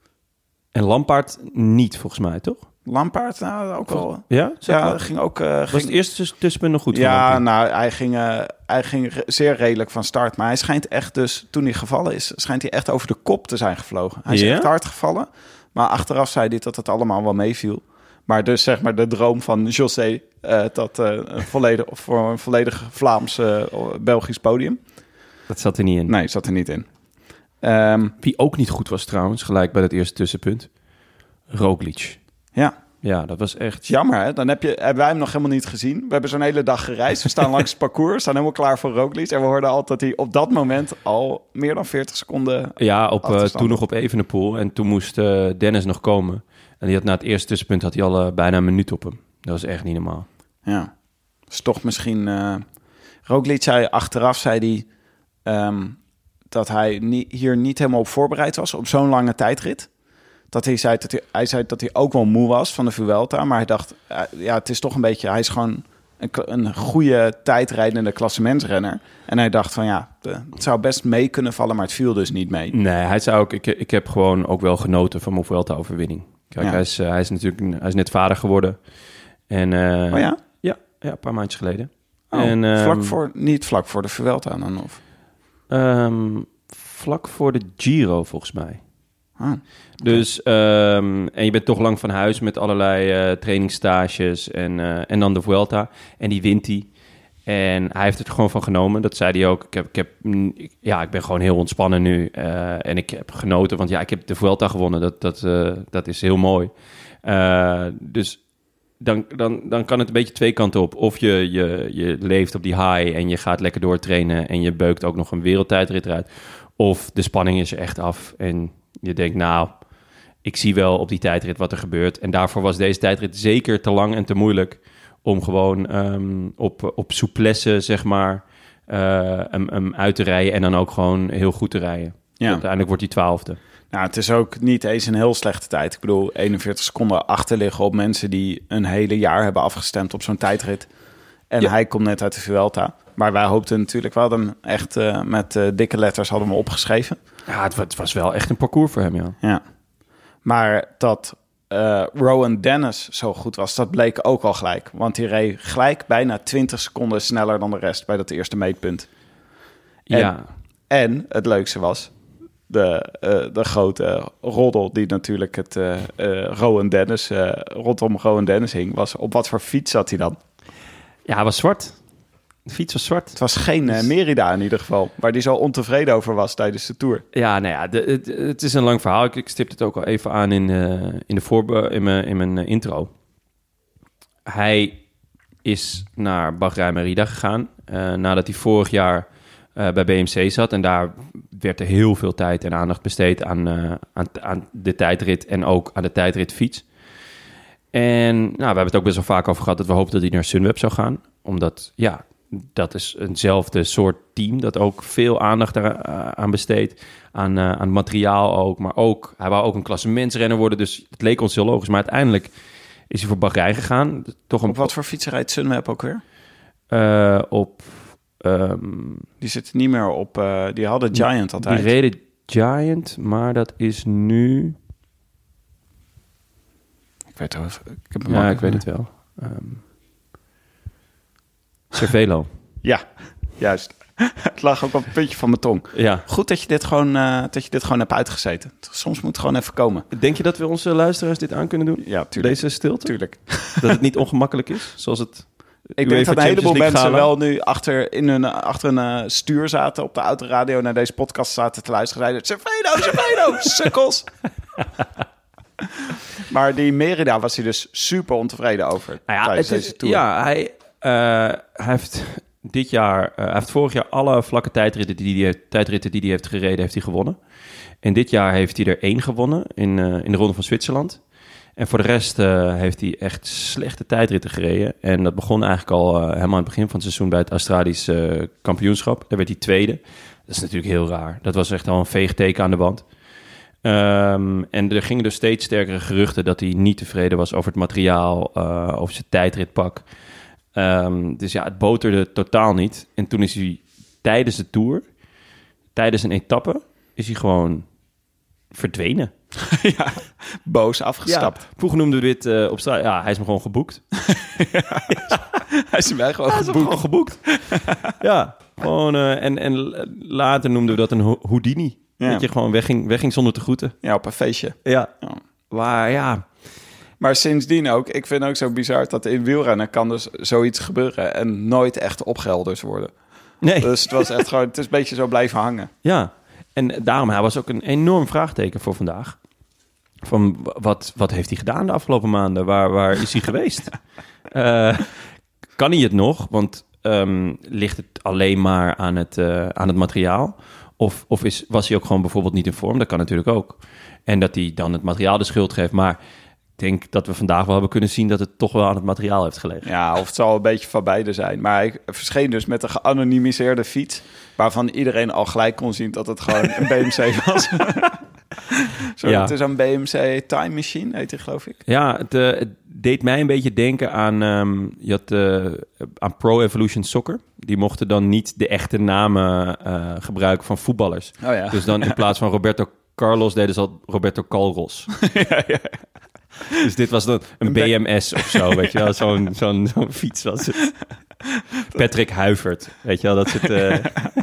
En Lampaard niet, volgens mij, toch? Lampaard, nou, ook wel. Ja? Ja, ging ook... Uh, was ging... het eerste tussenpunt nog goed? Ja, nou, hij ging, uh, hij ging re- zeer redelijk van start. Maar hij schijnt echt dus, toen hij gevallen is... schijnt hij echt over de kop te zijn gevlogen. Hij is ja? echt hard gevallen. Maar achteraf zei hij dat het allemaal wel meeviel. Maar dus zeg maar de droom van José... Uh, dat uh, een volledig, voor een volledig Vlaams uh, Belgisch podium. Dat zat er niet in. Nee, zat er niet in. Um, Wie ook niet goed was trouwens, gelijk bij het eerste tussenpunt. Roglic. Ja. Ja, dat was echt... Jammer, hè? Dan heb je, hebben wij hem nog helemaal niet gezien. We hebben zo'n hele dag gereisd. We staan langs het parcours, staan helemaal klaar voor Roglic. En we hoorden altijd dat hij op dat moment al meer dan veertig seconden... Ja, op, uh, toen nog op Evenepoel. En toen moest uh, Dennis nog komen. En die had na het eerste tussenpunt had hij al uh, bijna een minuut op hem. Dat was echt niet normaal. Ja, dus toch misschien... Uh, Roglic zei achteraf, zei hij... Um, dat hij niet, hier niet helemaal op voorbereid was op zo'n lange tijdrit. Dat hij zei dat hij, hij zei dat hij ook wel moe was van de Vuelta, maar hij dacht, ja, het is toch een beetje, hij is gewoon een, een goede tijdrijdende klassementsrenner. En hij dacht van ja, het zou best mee kunnen vallen, maar het viel dus niet mee. Nee, hij zei ook, ik, ik heb gewoon ook wel genoten van mijn Vuelta-overwinning. Kijk, ja. hij, is, uh, hij is natuurlijk, hij is net vader geworden. En, uh, oh ja? Ja, ja, een paar maandjes geleden. Oh, en, um, vlak voor, niet vlak voor de Vuelta dan of? Um, vlak voor de Giro, volgens mij. Ah, okay. Dus, um, en je bent toch lang van huis met allerlei uh, trainingsstages en, uh, en dan de Vuelta. En die wint hij. En hij heeft het er gewoon van genomen. Dat zei hij ook. Ik, heb, ik, heb, ik, ja, ik ben gewoon heel ontspannen nu. Uh, en ik heb genoten, want ja, ik heb de Vuelta gewonnen. Dat, dat, uh, dat is heel mooi. Uh, dus dan, dan, dan kan het een beetje twee kanten op. Of je, je, je leeft op die high en je gaat lekker doortrainen en je beukt ook nog een wereldtijdrit eruit. Of de spanning is er echt af en je denkt, nou, ik zie wel op die tijdrit wat er gebeurt. En daarvoor was deze tijdrit zeker te lang en te moeilijk om gewoon um, op, op souplesse, zeg maar, uh, hem, hem uit te rijden en dan ook gewoon heel goed te rijden. Ja. Uiteindelijk wordt hij twaalfde. Nou, het is ook niet eens een heel slechte tijd. Ik bedoel, eenenveertig seconden achter liggen op mensen die een hele jaar hebben afgestemd op zo'n tijdrit. En ja. hij komt net uit de Vuelta. Maar wij hoopten natuurlijk, we hadden hem echt uh, met uh, dikke letters hadden we opgeschreven. Ja, het, het was wel echt een parcours voor hem, ja. Ja. Maar dat uh, Rowan Dennis zo goed was, dat bleek ook al gelijk. Want hij reed gelijk bijna twintig seconden sneller dan de rest bij dat eerste meetpunt. En, ja. En het leukste was, de, uh, de grote roddel die natuurlijk het uh, uh, Rowan Dennis, uh, rondom Rowan Dennis hing, was op wat voor fiets zat hij dan? Ja, hij was zwart. De fiets was zwart. Het was geen uh, Merida in ieder geval, waar hij zo ontevreden over was tijdens de Tour. Ja, nou ja, de, het, het is een lang verhaal. Ik, ik stipte het ook al even aan in, uh, in, de voorbe- in mijn in mijn intro. Hij is naar Bahrein Merida gegaan, uh, nadat hij vorig jaar uh, bij B M C zat. En daar werd er heel veel tijd en aandacht besteed aan, uh, aan, aan de tijdrit en ook aan de tijdritfiets. En nou, we hebben het ook best wel vaak over gehad dat we hoopten dat hij naar Sunweb zou gaan. Omdat, ja, dat is eenzelfde soort team dat ook veel aandacht aan besteedt. Aan, uh, aan materiaal ook. Maar ook, hij wou ook een klassementsrenner worden. Dus het leek ons heel logisch. Maar uiteindelijk is hij voor Bahrein gegaan. Toch een, op wat voor fietsen rijdt Sunweb ook weer? Uh, op... Um, die zitten niet meer op... Uh, die hadden Giant altijd. Die reden Giant, maar dat is nu... Ik weet het wel. Ik heb ja, ik weet het wel. Um, Cervelo. Ja, juist. Het lag ook op het puntje van mijn tong. Ja. Goed dat je dit gewoon, uh, dat je dit gewoon hebt uitgezeten. Soms moet het gewoon even komen. Denk je dat we onze luisteraars dit aan kunnen doen? Ja, tuurlijk. Deze stilte? Tuurlijk. Dat het niet ongemakkelijk is, zoals het... Ik denk dat een heleboel mensen wel nu achter, in hun, achter een uh, stuur zaten... op de autoradio naar deze podcast zaten te luisteren. Zeiden, Cervelo, Cervelo, sukkels. Maar die Merida was hij dus super ontevreden over. Nou ja, tijdens het deze is, tour. Ja, hij, uh, hij heeft dit jaar... Uh, hij heeft vorig jaar alle vlakke tijdritten die hij, tijdritten die hij heeft gereden, heeft hij gewonnen. En dit jaar heeft hij er één gewonnen in, uh, in de Ronde van Zwitserland. En voor de rest uh, heeft hij echt slechte tijdritten gereden. En dat begon eigenlijk al uh, helemaal aan het begin van het seizoen bij het Australisch uh, kampioenschap. Daar werd hij tweede. Dat is natuurlijk heel raar. Dat was echt al een veegteken aan de wand. Um, en er gingen dus steeds sterkere geruchten dat hij niet tevreden was over het materiaal, uh, over zijn tijdritpak. Um, dus ja, het boterde totaal niet. En toen is hij tijdens de Tour, tijdens een etappe, is hij gewoon verdwenen. Ja, boos afgestapt. Ja, vroeger noemden we dit uh, op straat. Ja, hij is me gewoon geboekt. Ja, hij is mij gewoon hij geboekt. Is gewoon geboekt. Ja, gewoon. Uh, en, en later noemden we dat een Houdini. Ja. Dat je gewoon wegging, wegging zonder te groeten. Ja, op een feestje. Ja. ja. Maar ja. Maar sindsdien ook, ik vind ook zo bizar dat in wielrennen kan dus zoiets gebeuren en nooit echt opgehelderd worden. Nee. Dus het was echt gewoon, het is een beetje zo blijven hangen. Ja. En daarom, hij was ook een enorm vraagteken voor vandaag. Van wat, wat heeft hij gedaan de afgelopen maanden? Waar, waar is hij geweest? uh, kan hij het nog? Want um, ligt het alleen maar aan het, uh, aan het materiaal? Of, of is, was hij ook gewoon bijvoorbeeld niet in vorm? Dat kan natuurlijk ook. En dat hij dan het materiaal de schuld geeft. Maar ik denk dat we vandaag wel hebben kunnen zien dat het toch wel aan het materiaal heeft gelegen. Ja, of het zal een beetje van beide zijn. Maar hij verscheen dus met een geanonimiseerde fiets, waarvan iedereen al gelijk kon zien dat het gewoon een B M C was. Zo, ja. Het is een B M C Time Machine, heet hij, geloof ik. Ja, het, uh, het deed mij een beetje denken aan, um, je had, uh, aan Pro Evolution Soccer. Die mochten dan niet de echte namen uh, gebruiken van voetballers. Oh ja. Dus dan in plaats van Roberto Carlos deden ze al Roberto Calros. ja, ja. Dus dit was dan een B M S of zo, weet je wel. Zo'n, zo'n, zo'n fiets was het. Patrick Huivert, weet je wel. Dat is het... Uh...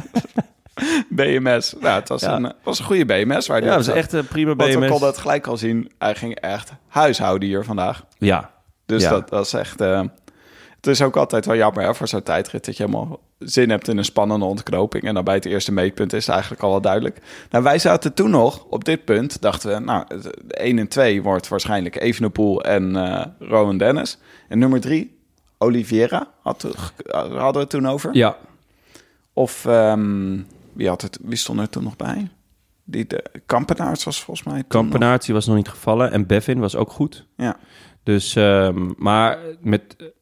B M S. Nou, het was, ja. een, was een goede B M S. Waar ja, het was echt een prima B M S. Want we konden het gelijk al zien. Hij ging echt huishouden hier vandaag. Ja. Dus ja. dat was echt... Uh, het is ook altijd wel jammer hè, voor zo'n tijdrit... dat je helemaal zin hebt in een spannende ontknoping... en dan bij het eerste meetpunt is het eigenlijk al wel duidelijk. Nou, wij zaten toen nog op dit punt... dachten we, nou, één en twee wordt waarschijnlijk Evenepoel en uh, Rowan Dennis. En nummer drie, Oliveira, had, hadden we het toen over. Ja. Of... Um, Wie, had het, wie stond er toen nog bij? Die, de Kampenaerts was volgens mij... Kampenaerts was nog niet gevallen. En Bevin was ook goed. Ja. Dus, um, maar met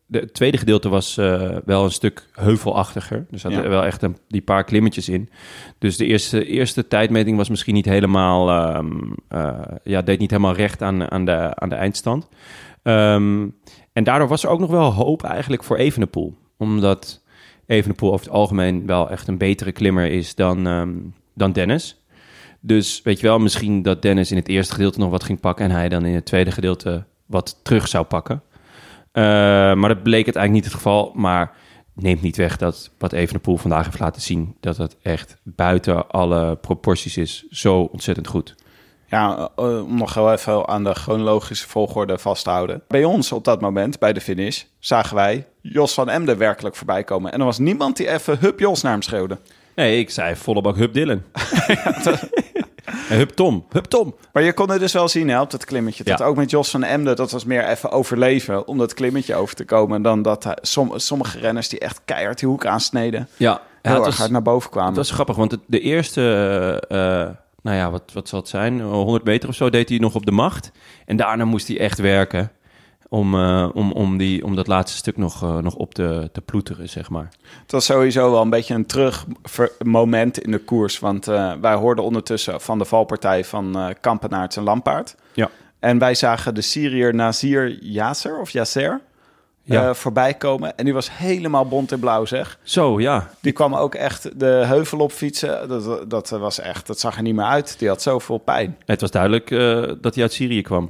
de, het tweede gedeelte was uh, wel een stuk heuvelachtiger. Er zaten ja. wel echt een, die paar klimmetjes in. Dus de eerste, eerste tijdmeting was misschien niet helemaal... Um, uh, ja, deed niet helemaal recht aan, aan, de, aan de eindstand. Um, en daardoor was er ook nog wel hoop eigenlijk voor Evenepoel. Omdat Evenepoel over het algemeen wel echt een betere klimmer is dan, um, dan Dennis. Dus weet je wel, misschien dat Dennis in het eerste gedeelte nog wat ging pakken... en hij dan in het tweede gedeelte wat terug zou pakken. Uh, maar dat bleek het eigenlijk niet het geval. Maar neemt niet weg dat wat Evenepoel vandaag heeft laten zien... dat dat echt buiten alle proporties is. Zo ontzettend goed. Ja, om nog heel even aan de chronologische volgorde vast te houden. Bij ons op dat moment, bij de finish, zagen wij Jos van Emden werkelijk voorbij komen. En er was niemand die even Hup Jos naar hem schreeuwde. Nee, ik zei volle bak Hup Dylan. ja, dat... En Hup Tom, Hup Tom. Maar je kon het dus wel zien hè, op dat klimmetje. Dat ja. Ook met Jos van Emden, dat was meer even overleven... om dat klimmetje over te komen... dan dat hij, som, sommige renners die echt keihard die hoek aansneden... Ja, heel ja, erg was, hard naar boven kwamen. Dat was grappig, want de, de eerste... Uh, nou ja, wat, wat zal het zijn? honderd meter of zo deed hij nog op de macht. En daarna moest hij echt werken... Om, uh, om, om, die, om dat laatste stuk nog, uh, nog op te, te ploeteren, zeg maar. Het was sowieso wel een beetje een terugmoment in de koers. Want uh, wij hoorden ondertussen van de valpartij van uh, Kampenaerts en Lampaard. Ja. En wij zagen de Syriër Nazir Yasser, of Yasser, ja. uh, voorbij komen. En die was helemaal bont en blauw, zeg. Zo, ja. Die kwam ook echt de heuvel op fietsen. Dat, dat was echt, dat zag er niet meer uit. Die had zoveel pijn. Het was duidelijk uh, dat hij uit Syrië kwam.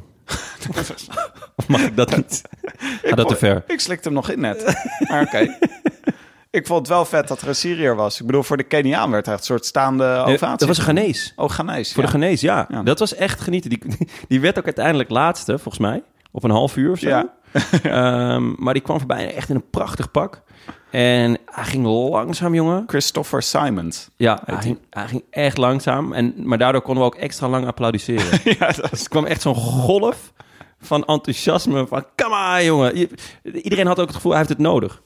Of mag ik dat niet? Ga dat te ver? Ik slikte hem nog in net. Maar oké. Okay. Ik vond het wel vet dat er een Syriër was. Ik bedoel, voor de Keniaan werd hij echt een soort staande ovatie. Ja, dat was een Ghanese. Oh, Ghanese. Voor ja. de Ghanese, ja. ja. Dat was echt genieten. Die, die werd ook uiteindelijk laatste, volgens mij. Op een half uur of zo. Ja. um, maar die kwam voorbij echt in een prachtig pak. En hij ging langzaam, jongen. Christopher Simons. Ja, hij ging, hij ging echt langzaam. En, maar daardoor konden we ook extra lang applaudisseren. ja, dat is... Dus er kwam echt zo'n golf van enthousiasme. Van, come on, jongen. Iedereen had ook het gevoel, hij heeft het nodig.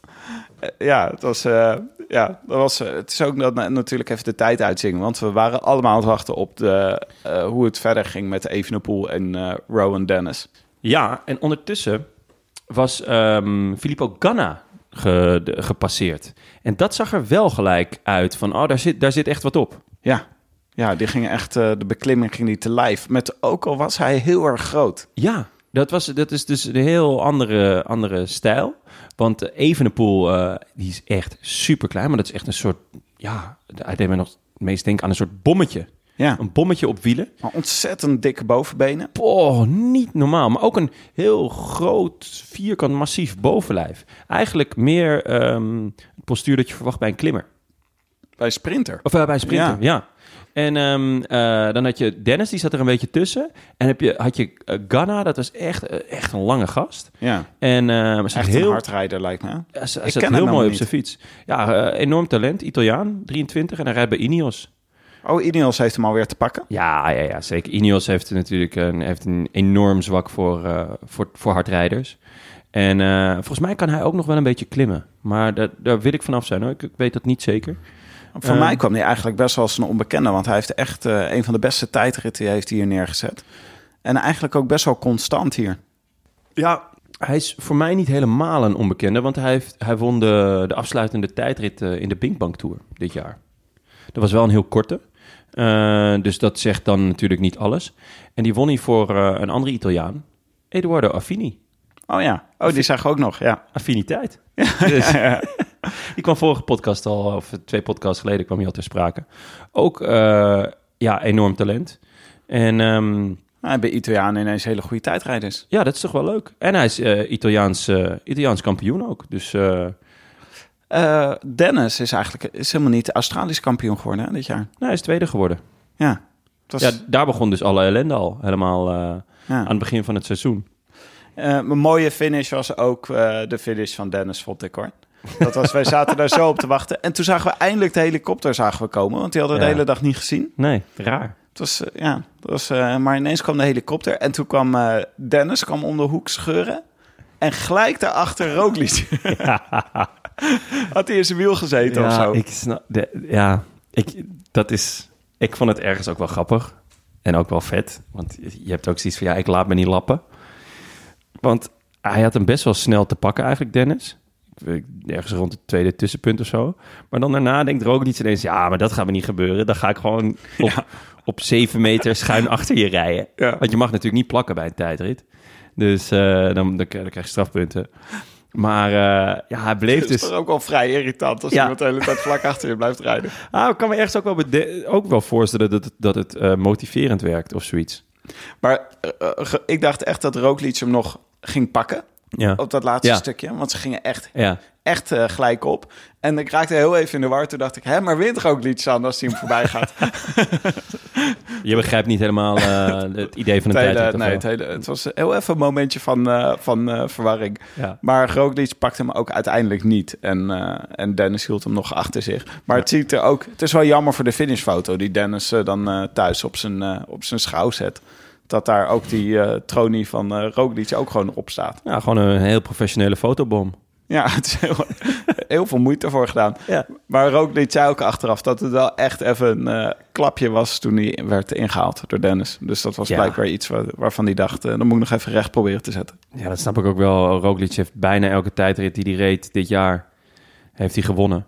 Ja, het was... Uh, ja, dat was uh, het is ook dat, natuurlijk even de tijd uitzingen. Want we waren allemaal aan het wachten op de, uh, hoe het verder ging met Evenepoel en uh, Rowan Dennis. Ja, en ondertussen was um, Filippo Ganna ge, de, gepasseerd. En dat zag er wel gelijk uit van, oh, daar zit, daar zit echt wat op. Ja, ja die ging echt, uh, de beklimming ging die te lijf. Met, ook al was hij heel erg groot. Ja, dat, was, dat is dus een heel andere, andere stijl. Want uh, Evenepoel, uh, die is echt super klein, maar dat is echt een soort, ja, hij deed me nog het meest denken aan een soort bommetje. Ja. Een bommetje op wielen. Maar ontzettend dikke bovenbenen. Oh, niet normaal. Maar ook een heel groot, vierkant, massief bovenlijf. Eigenlijk meer um, het postuur dat je verwacht bij een klimmer. Bij een sprinter. Of uh, bij een sprinter, ja. ja. En um, uh, dan had je Dennis, die zat er een beetje tussen. En heb je, had je uh, Ganna, dat was echt, uh, echt een lange gast. Ja. En, uh, echt heel, een hardrijder, lijkt me. Ja, hij Ik zat ken heel mooi op niet. zijn fiets. Ja, uh, enorm talent. Italiaan, drieëntwintig. En hij rijdt bij Ineos. Oh, Ineos heeft hem alweer te pakken? Ja, ja, ja zeker. Ineos heeft natuurlijk een, heeft een enorm zwak voor, uh, voor, voor hardrijders. En uh, volgens mij kan hij ook nog wel een beetje klimmen. Maar daar, daar wil ik vanaf zijn, hoor. Ik, ik weet dat niet zeker. Voor uh, mij kwam hij eigenlijk best wel als een onbekende. Want hij heeft echt uh, een van de beste tijdritten heeft hij hier neergezet. En eigenlijk ook best wel constant hier. Ja, hij is voor mij niet helemaal een onbekende. Want hij, heeft, hij won de, de afsluitende tijdrit uh, in de Binkbank Tour dit jaar. Dat was wel een heel korte. Uh, dus dat zegt dan natuurlijk niet alles. En die won hij voor uh, een andere Italiaan, Edoardo Affini. Oh ja, oh, die zag ik ook nog, ja. Affiniteit. Ja. Dus, ja, ja. Die kwam vorige podcast al, of twee podcasts geleden kwam hij al ter sprake. Ook, uh, ja, enorm talent. En um, nou, bij Italianen ineens hele goede tijdrijders. Ja, dat is toch wel leuk. En hij is uh, Italiaans, uh, Italiaans kampioen ook. Dus... Uh, Uh, Dennis is eigenlijk is helemaal niet Australisch kampioen geworden hè, dit jaar. Nee, hij is tweede geworden. Ja, was... ja, daar begon dus alle ellende al. Helemaal uh, ja. aan het begin van het seizoen. Uh, een mooie finish was ook uh, de finish van Dennis, vond ik hoor. Dat was, wij zaten daar zo op te wachten. En toen zagen we eindelijk de helikopter zagen we komen. Want die hadden we ja. de hele dag niet gezien. Nee, raar. Het was, uh, ja, het was, uh, maar ineens kwam de helikopter. En toen kwam uh, Dennis kwam om de hoek scheuren. En gelijk daarachter Roglic. Ja. Had hij in zijn wiel gezeten ja, of zo? Ik snap, de, ja, ik, dat is... Ik vond het ergens ook wel grappig. En ook wel vet. Want je hebt ook zoiets van, ja, ik laat me niet lappen. Want hij had hem best wel snel te pakken eigenlijk, Dennis. Ergens rond het tweede tussenpunt of zo. Maar dan daarna denkt Roglic ineens... ja, maar dat gaat me niet gebeuren. Dan ga ik gewoon op, ja. op zeven meter schuin achter je rijden. Ja. Want je mag natuurlijk niet plakken bij een tijdrit. Dus uh, dan, dan, dan krijg je strafpunten. Maar uh, ja, hij bleef dus... Het is toch ook wel vrij irritant als ja. iemand de hele tijd vlak achter je blijft rijden. Ah, ik kan me ergens ook wel, bede- ook wel voorstellen dat het, dat het uh, motiverend werkt of zoiets. Maar uh, ik dacht echt dat Roglic hem nog ging pakken. Ja. Op dat laatste ja. stukje. Want ze gingen echt, ja. echt uh, gelijk op. En ik raakte heel even in de war. Toen dacht ik, hè, maar wint Roglic aan als hij hem voorbij gaat. Je begrijpt niet helemaal uh, het idee van een het tijdrit. Nee, het, hele, het was heel even een momentje van, uh, van uh, verwarring. Ja. Maar Roglic pakte hem ook uiteindelijk niet. En, uh, en Dennis hield hem nog achter zich. Maar ja. het ziet er ook... Het is wel jammer voor de finishfoto die Dennis uh, dan uh, thuis op zijn, uh, op zijn schouw zet. Dat daar ook die uh, tronie van uh, Roglic ook gewoon op staat. Ja, gewoon een heel professionele fotobom. Ja, het is heel, heel veel moeite voor gedaan. Ja. Maar Roglic zei ook achteraf dat het wel echt even een uh, klapje was toen hij werd ingehaald door Dennis. Dus dat was ja. blijkbaar iets waar, waarvan hij dacht, uh, dan moet ik nog even recht proberen te zetten. Ja, dat snap ik ook wel. Roglic heeft bijna elke tijdrit die hij reed dit jaar, heeft hij gewonnen.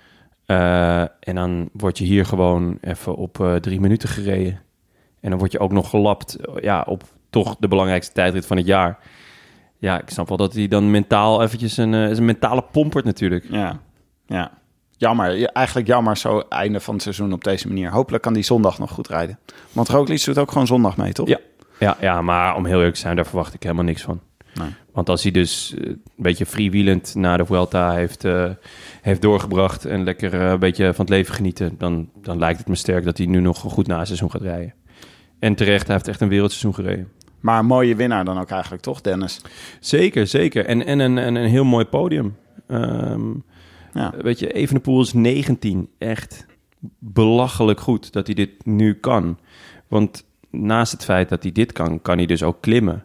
Uh, en dan word je hier gewoon even op uh, drie minuten gereden. En dan word je ook nog gelapt ja, op toch de belangrijkste tijdrit van het jaar. Ja, ik snap wel dat hij dan mentaal eventjes een, uh, is een mentale pompert natuurlijk. Ja, ja. Jammer. Ja, eigenlijk jammer zo einde van het seizoen op deze manier. Hopelijk kan die zondag nog goed rijden. Want Roglic doet ook gewoon zondag mee, toch? Ja, ja, ja, maar om heel eerlijk te zijn, daar verwacht ik helemaal niks van. Nee. Want als hij dus uh, een beetje freewheelend na de Vuelta heeft, uh, heeft doorgebracht... en lekker uh, een beetje van het leven genieten... Dan, dan lijkt het me sterk dat hij nu nog een goed na-seizoen gaat rijden. En terecht, hij heeft echt een wereldseizoen gereden. Maar een mooie winnaar dan ook eigenlijk, toch, Dennis? Zeker, zeker. En, en, een, en een heel mooi podium. Um, ja. Weet je, Evenepoel is negentien. Echt belachelijk goed dat hij dit nu kan. Want naast het feit dat hij dit kan, kan hij dus ook klimmen.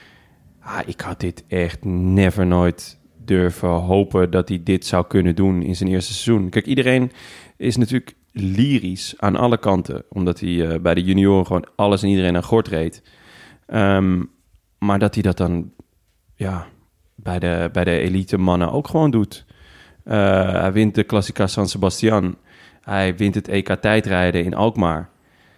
Ah, ik had dit echt never nooit durven hopen dat hij dit zou kunnen doen in zijn eerste seizoen. Kijk, iedereen is natuurlijk lyrisch aan alle kanten, omdat hij uh, bij de junioren gewoon alles en iedereen aan gort reed. Um, maar dat hij dat dan ja, bij de, bij de elite mannen ook gewoon doet. Uh, hij wint de Classica San Sebastian. Hij wint het E K tijdrijden in Alkmaar.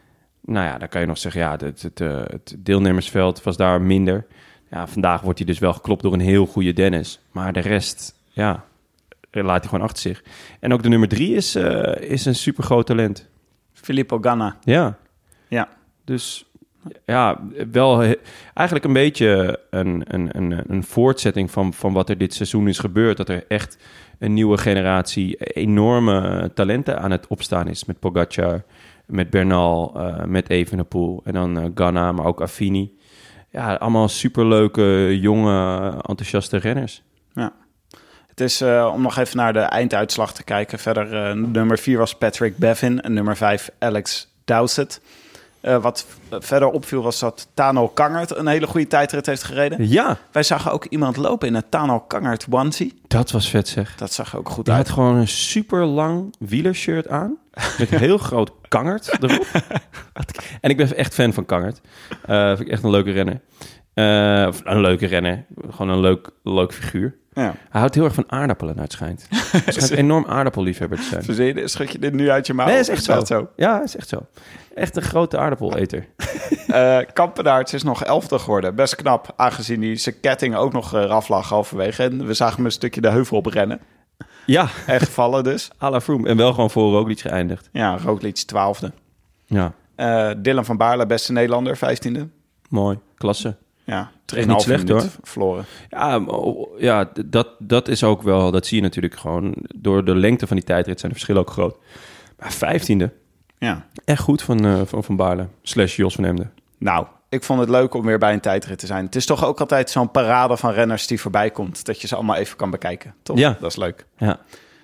Nou ja, dan kan je nog zeggen, ja, het, het, het deelnemersveld was daar minder. Ja, vandaag wordt hij dus wel geklopt door een heel goede Dennis. Maar de rest, ja, laat hij gewoon achter zich. En ook de nummer drie is, uh, is een supergroot talent. Filippo Ganna. Ja. Ja. Dus ja, wel he- eigenlijk een beetje een, een, een, een voortzetting van, van wat er dit seizoen is gebeurd. Dat er echt een nieuwe generatie enorme talenten aan het opstaan is. Met Pogacar, met Bernal, uh, met Evenepoel en dan uh, Ganna, maar ook Affini. Ja, allemaal superleuke, jonge, enthousiaste renners. Ja. Het is, uh, om nog even naar de einduitslag te kijken. Verder, uh, nummer vier was Patrick Bevin en nummer vijf Alex Dowsett. Uh, wat verder opviel was dat Tano Kangert een hele goede tijdrit heeft gereden. Ja. Wij zagen ook iemand lopen in een Tano Kangert onesie. Dat was vet, zeg. Dat zag ook goed Die uit. had gewoon een super lang wielershirt aan. Met een heel groot Kangert erop. En ik ben echt fan van Kangert. Uh, vind ik echt een leuke renner. Uh, of een leuke renner. Gewoon een leuk, leuk figuur. Ja. Hij houdt heel erg van aardappelen, naar het schijnt. Hij schijnt een enorm aardappelliefhebber te zijn. Verzin je, schud je dit nu uit je mouw? Nee, is echt zo. zo. Ja, is echt zo. Echt een grote aardappeleter. uh, Kampenaerts is nog elfde geworden. Best knap, aangezien hij zijn ketting ook nog uh, eraf lag halverwege. En we zagen hem een stukje de heuvel op rennen. Ja. En gevallen dus. À la Froome. En wel gewoon voor Roglic geëindigd. Ja, Roglic twaalfde. Ja. Uh, Dylan van Baarle, beste Nederlander, vijftiende. Mooi, klasse. Ja, is niet slecht hoor. Verloren. Ja, ja dat, dat is ook wel, dat zie je natuurlijk gewoon. Door de lengte van die tijdrit zijn de verschillen ook groot. Maar vijftiende. Ja. Echt goed van uh, van, van Baarle. Slash Jos van Emden. Nou, ik vond het leuk om weer bij een tijdrit te zijn. Het is toch ook altijd zo'n parade van renners die voorbij komt. Dat je ze allemaal even kan bekijken. Toch? Ja. Dat is leuk. Ja.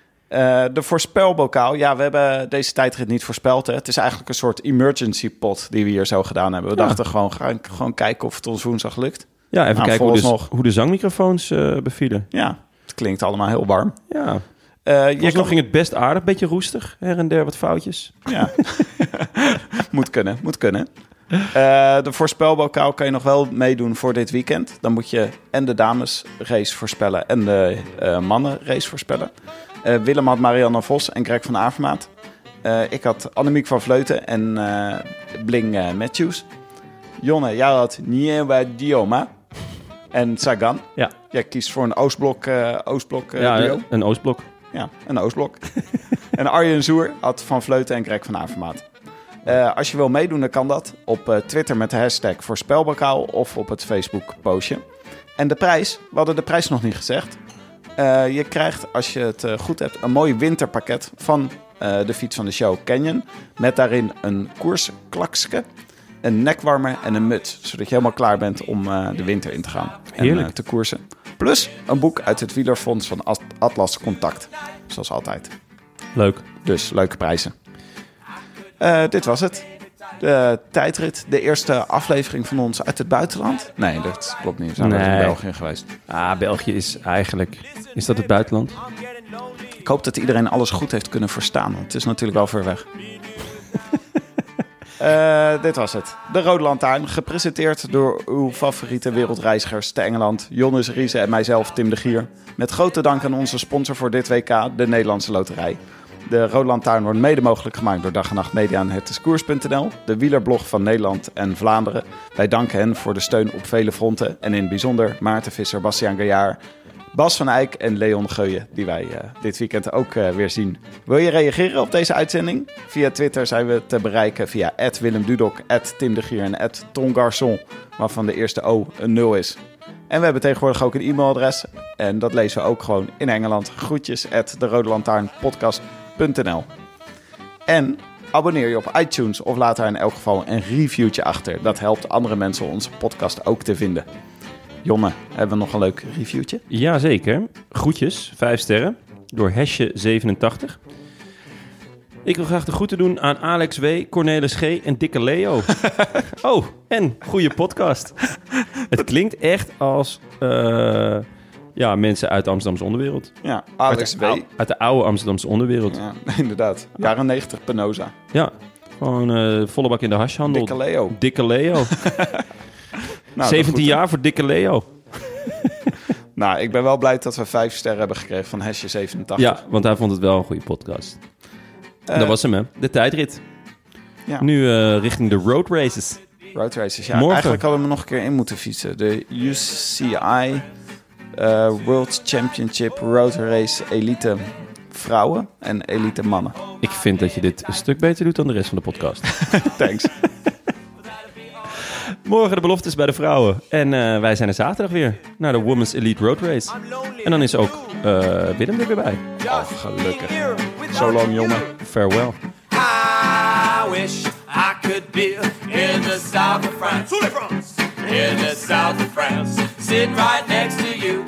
Uh, de voorspelbokaal. Ja, we hebben deze tijdrit niet voorspeld. Hè. Het is eigenlijk een soort emergency pot die we hier zo gedaan hebben. We ja. dachten gewoon, gaan gewoon kijken of het ons woensdag lukt. Ja, even nou, kijken hoe de, nog... hoe de zangmicrofoons uh, bevielen. Ja, het klinkt allemaal heel warm. Ja. Uh, je kan... ging het best aardig. Beetje roestig. Her en der wat foutjes. Ja. moet kunnen, moet kunnen. Uh, de voorspelbokaal kan je nog wel meedoen voor dit weekend. Dan moet je en de damesrace voorspellen en de uh, mannenrace voorspellen. Uh, Willem had Marianne Vos en Greg van Avermaat. Uh, ik had Annemiek van Vleuten en uh, Bling uh, Matthews. Jonne, jij had Nieuwe Dioma en Sagan. Ja. Jij kiest voor een Oostblok, uh, Oostblok uh, Ja, duo. een Oostblok. Ja, een Oostblok. En Arjen Zoer had Van Vleuten en Greg van Avermaat. Uh, als je wil meedoen, dan kan dat op uh, Twitter met de hashtag voorspelbokaal of op het Facebook postje. En de prijs, we hadden de prijs nog niet gezegd. Uh, je krijgt, als je het uh, goed hebt, een mooi winterpakket van uh, de fiets van de show Canyon. Met daarin een koersklakske, een nekwarmer en een muts. Zodat je helemaal klaar bent om uh, de winter in te gaan. Heerlijk. En uh, te koersen. Plus een boek uit het wielerfonds van Atlas Contact. Zoals altijd. Leuk. Dus leuke prijzen. Uh, dit was het. De tijdrit. De eerste aflevering van ons uit het buitenland. Nee, dat klopt niet. We zijn Nee. wel in België geweest. Ah, België is eigenlijk... Is dat het buitenland? Ik hoop dat iedereen alles goed heeft kunnen verstaan. Want het is natuurlijk wel ver weg. uh, dit was het. De Rode Lantaarn. Gepresenteerd door uw favoriete wereldreizigers te Engeland. Jonas Riese en mijzelf, Tim de Gier. Met grote dank aan onze sponsor voor dit W K, de Nederlandse Loterij. De Rode Lantaarn wordt mede mogelijk gemaakt door Dag en Nacht Media en het is koers punt n l, de wielerblog van Nederland en Vlaanderen. Wij danken hen voor de steun op vele fronten en in het bijzonder Maarten Visser, Bastiaan Gaillard, Bas van Eyck en Leon Geuyen, die wij uh, dit weekend ook uh, weer zien. Wil je reageren op deze uitzending? Via Twitter zijn we te bereiken via at Willem Dudok, at Tim de Gier en at Ton Garçon, waarvan de eerste O een nul is. En we hebben tegenwoordig ook een e-mailadres en dat lezen we ook gewoon in Engeland. Groetjes at de Rode Lantaarn podcast. .nl. En abonneer je op iTunes of laat daar in elk geval een reviewtje achter. Dat helpt andere mensen onze podcast ook te vinden. Jonne, hebben we nog een leuk reviewtje? Jazeker. Groetjes, vijf sterren, door Hesje zevenentachtig. Ik wil graag de groeten doen aan Alex W, Cornelis G en Dikke Leo. Oh, en goede podcast. Het klinkt echt als... Uh, Ja, mensen uit de Amsterdamse onderwereld. Ja, Alex uit W. de, ou- uit de oude Amsterdamse onderwereld. Ja, inderdaad. Jaren negentig Penosa. Ja, gewoon uh, volle bak in de hashhandel. Dikke Leo. Dikke Leo. Nou, zeventien jaar voor Dikke Leo. Nou, ik ben wel blij dat we vijf sterren hebben gekregen van Hesje zevenentachtig. Ja, want hij vond het wel een goede podcast. Uh, dat was hem, hè. De tijdrit. Ja. Nu uh, richting de road races. Road races, ja. Morgen. Eigenlijk hadden we nog een keer in moeten fietsen. De U C I... Uh, World Championship Road Race Elite vrouwen en elite mannen. Ik vind dat je dit een stuk beter doet dan de rest van de podcast. Thanks. Morgen de beloftes bij de vrouwen. En uh, wij zijn er zaterdag weer naar de Women's Elite Road Race. En dan is ook uh, Willem er weer bij. Oh, gelukkig. Zo lang, jongen. Farewell. I wish I could be in the south of France. In the south of France. Sitting right next to you.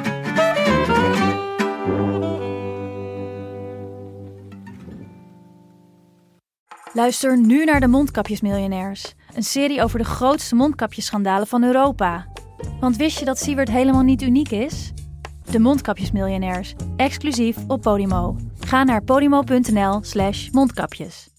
Luister nu naar de Mondkapjesmiljonairs. Een serie over de grootste mondkapjesschandalen van Europa. Want wist je dat Siewert helemaal niet uniek is? De Mondkapjesmiljonairs, exclusief op Podimo. Ga naar podimo punt n l slash mondkapjes.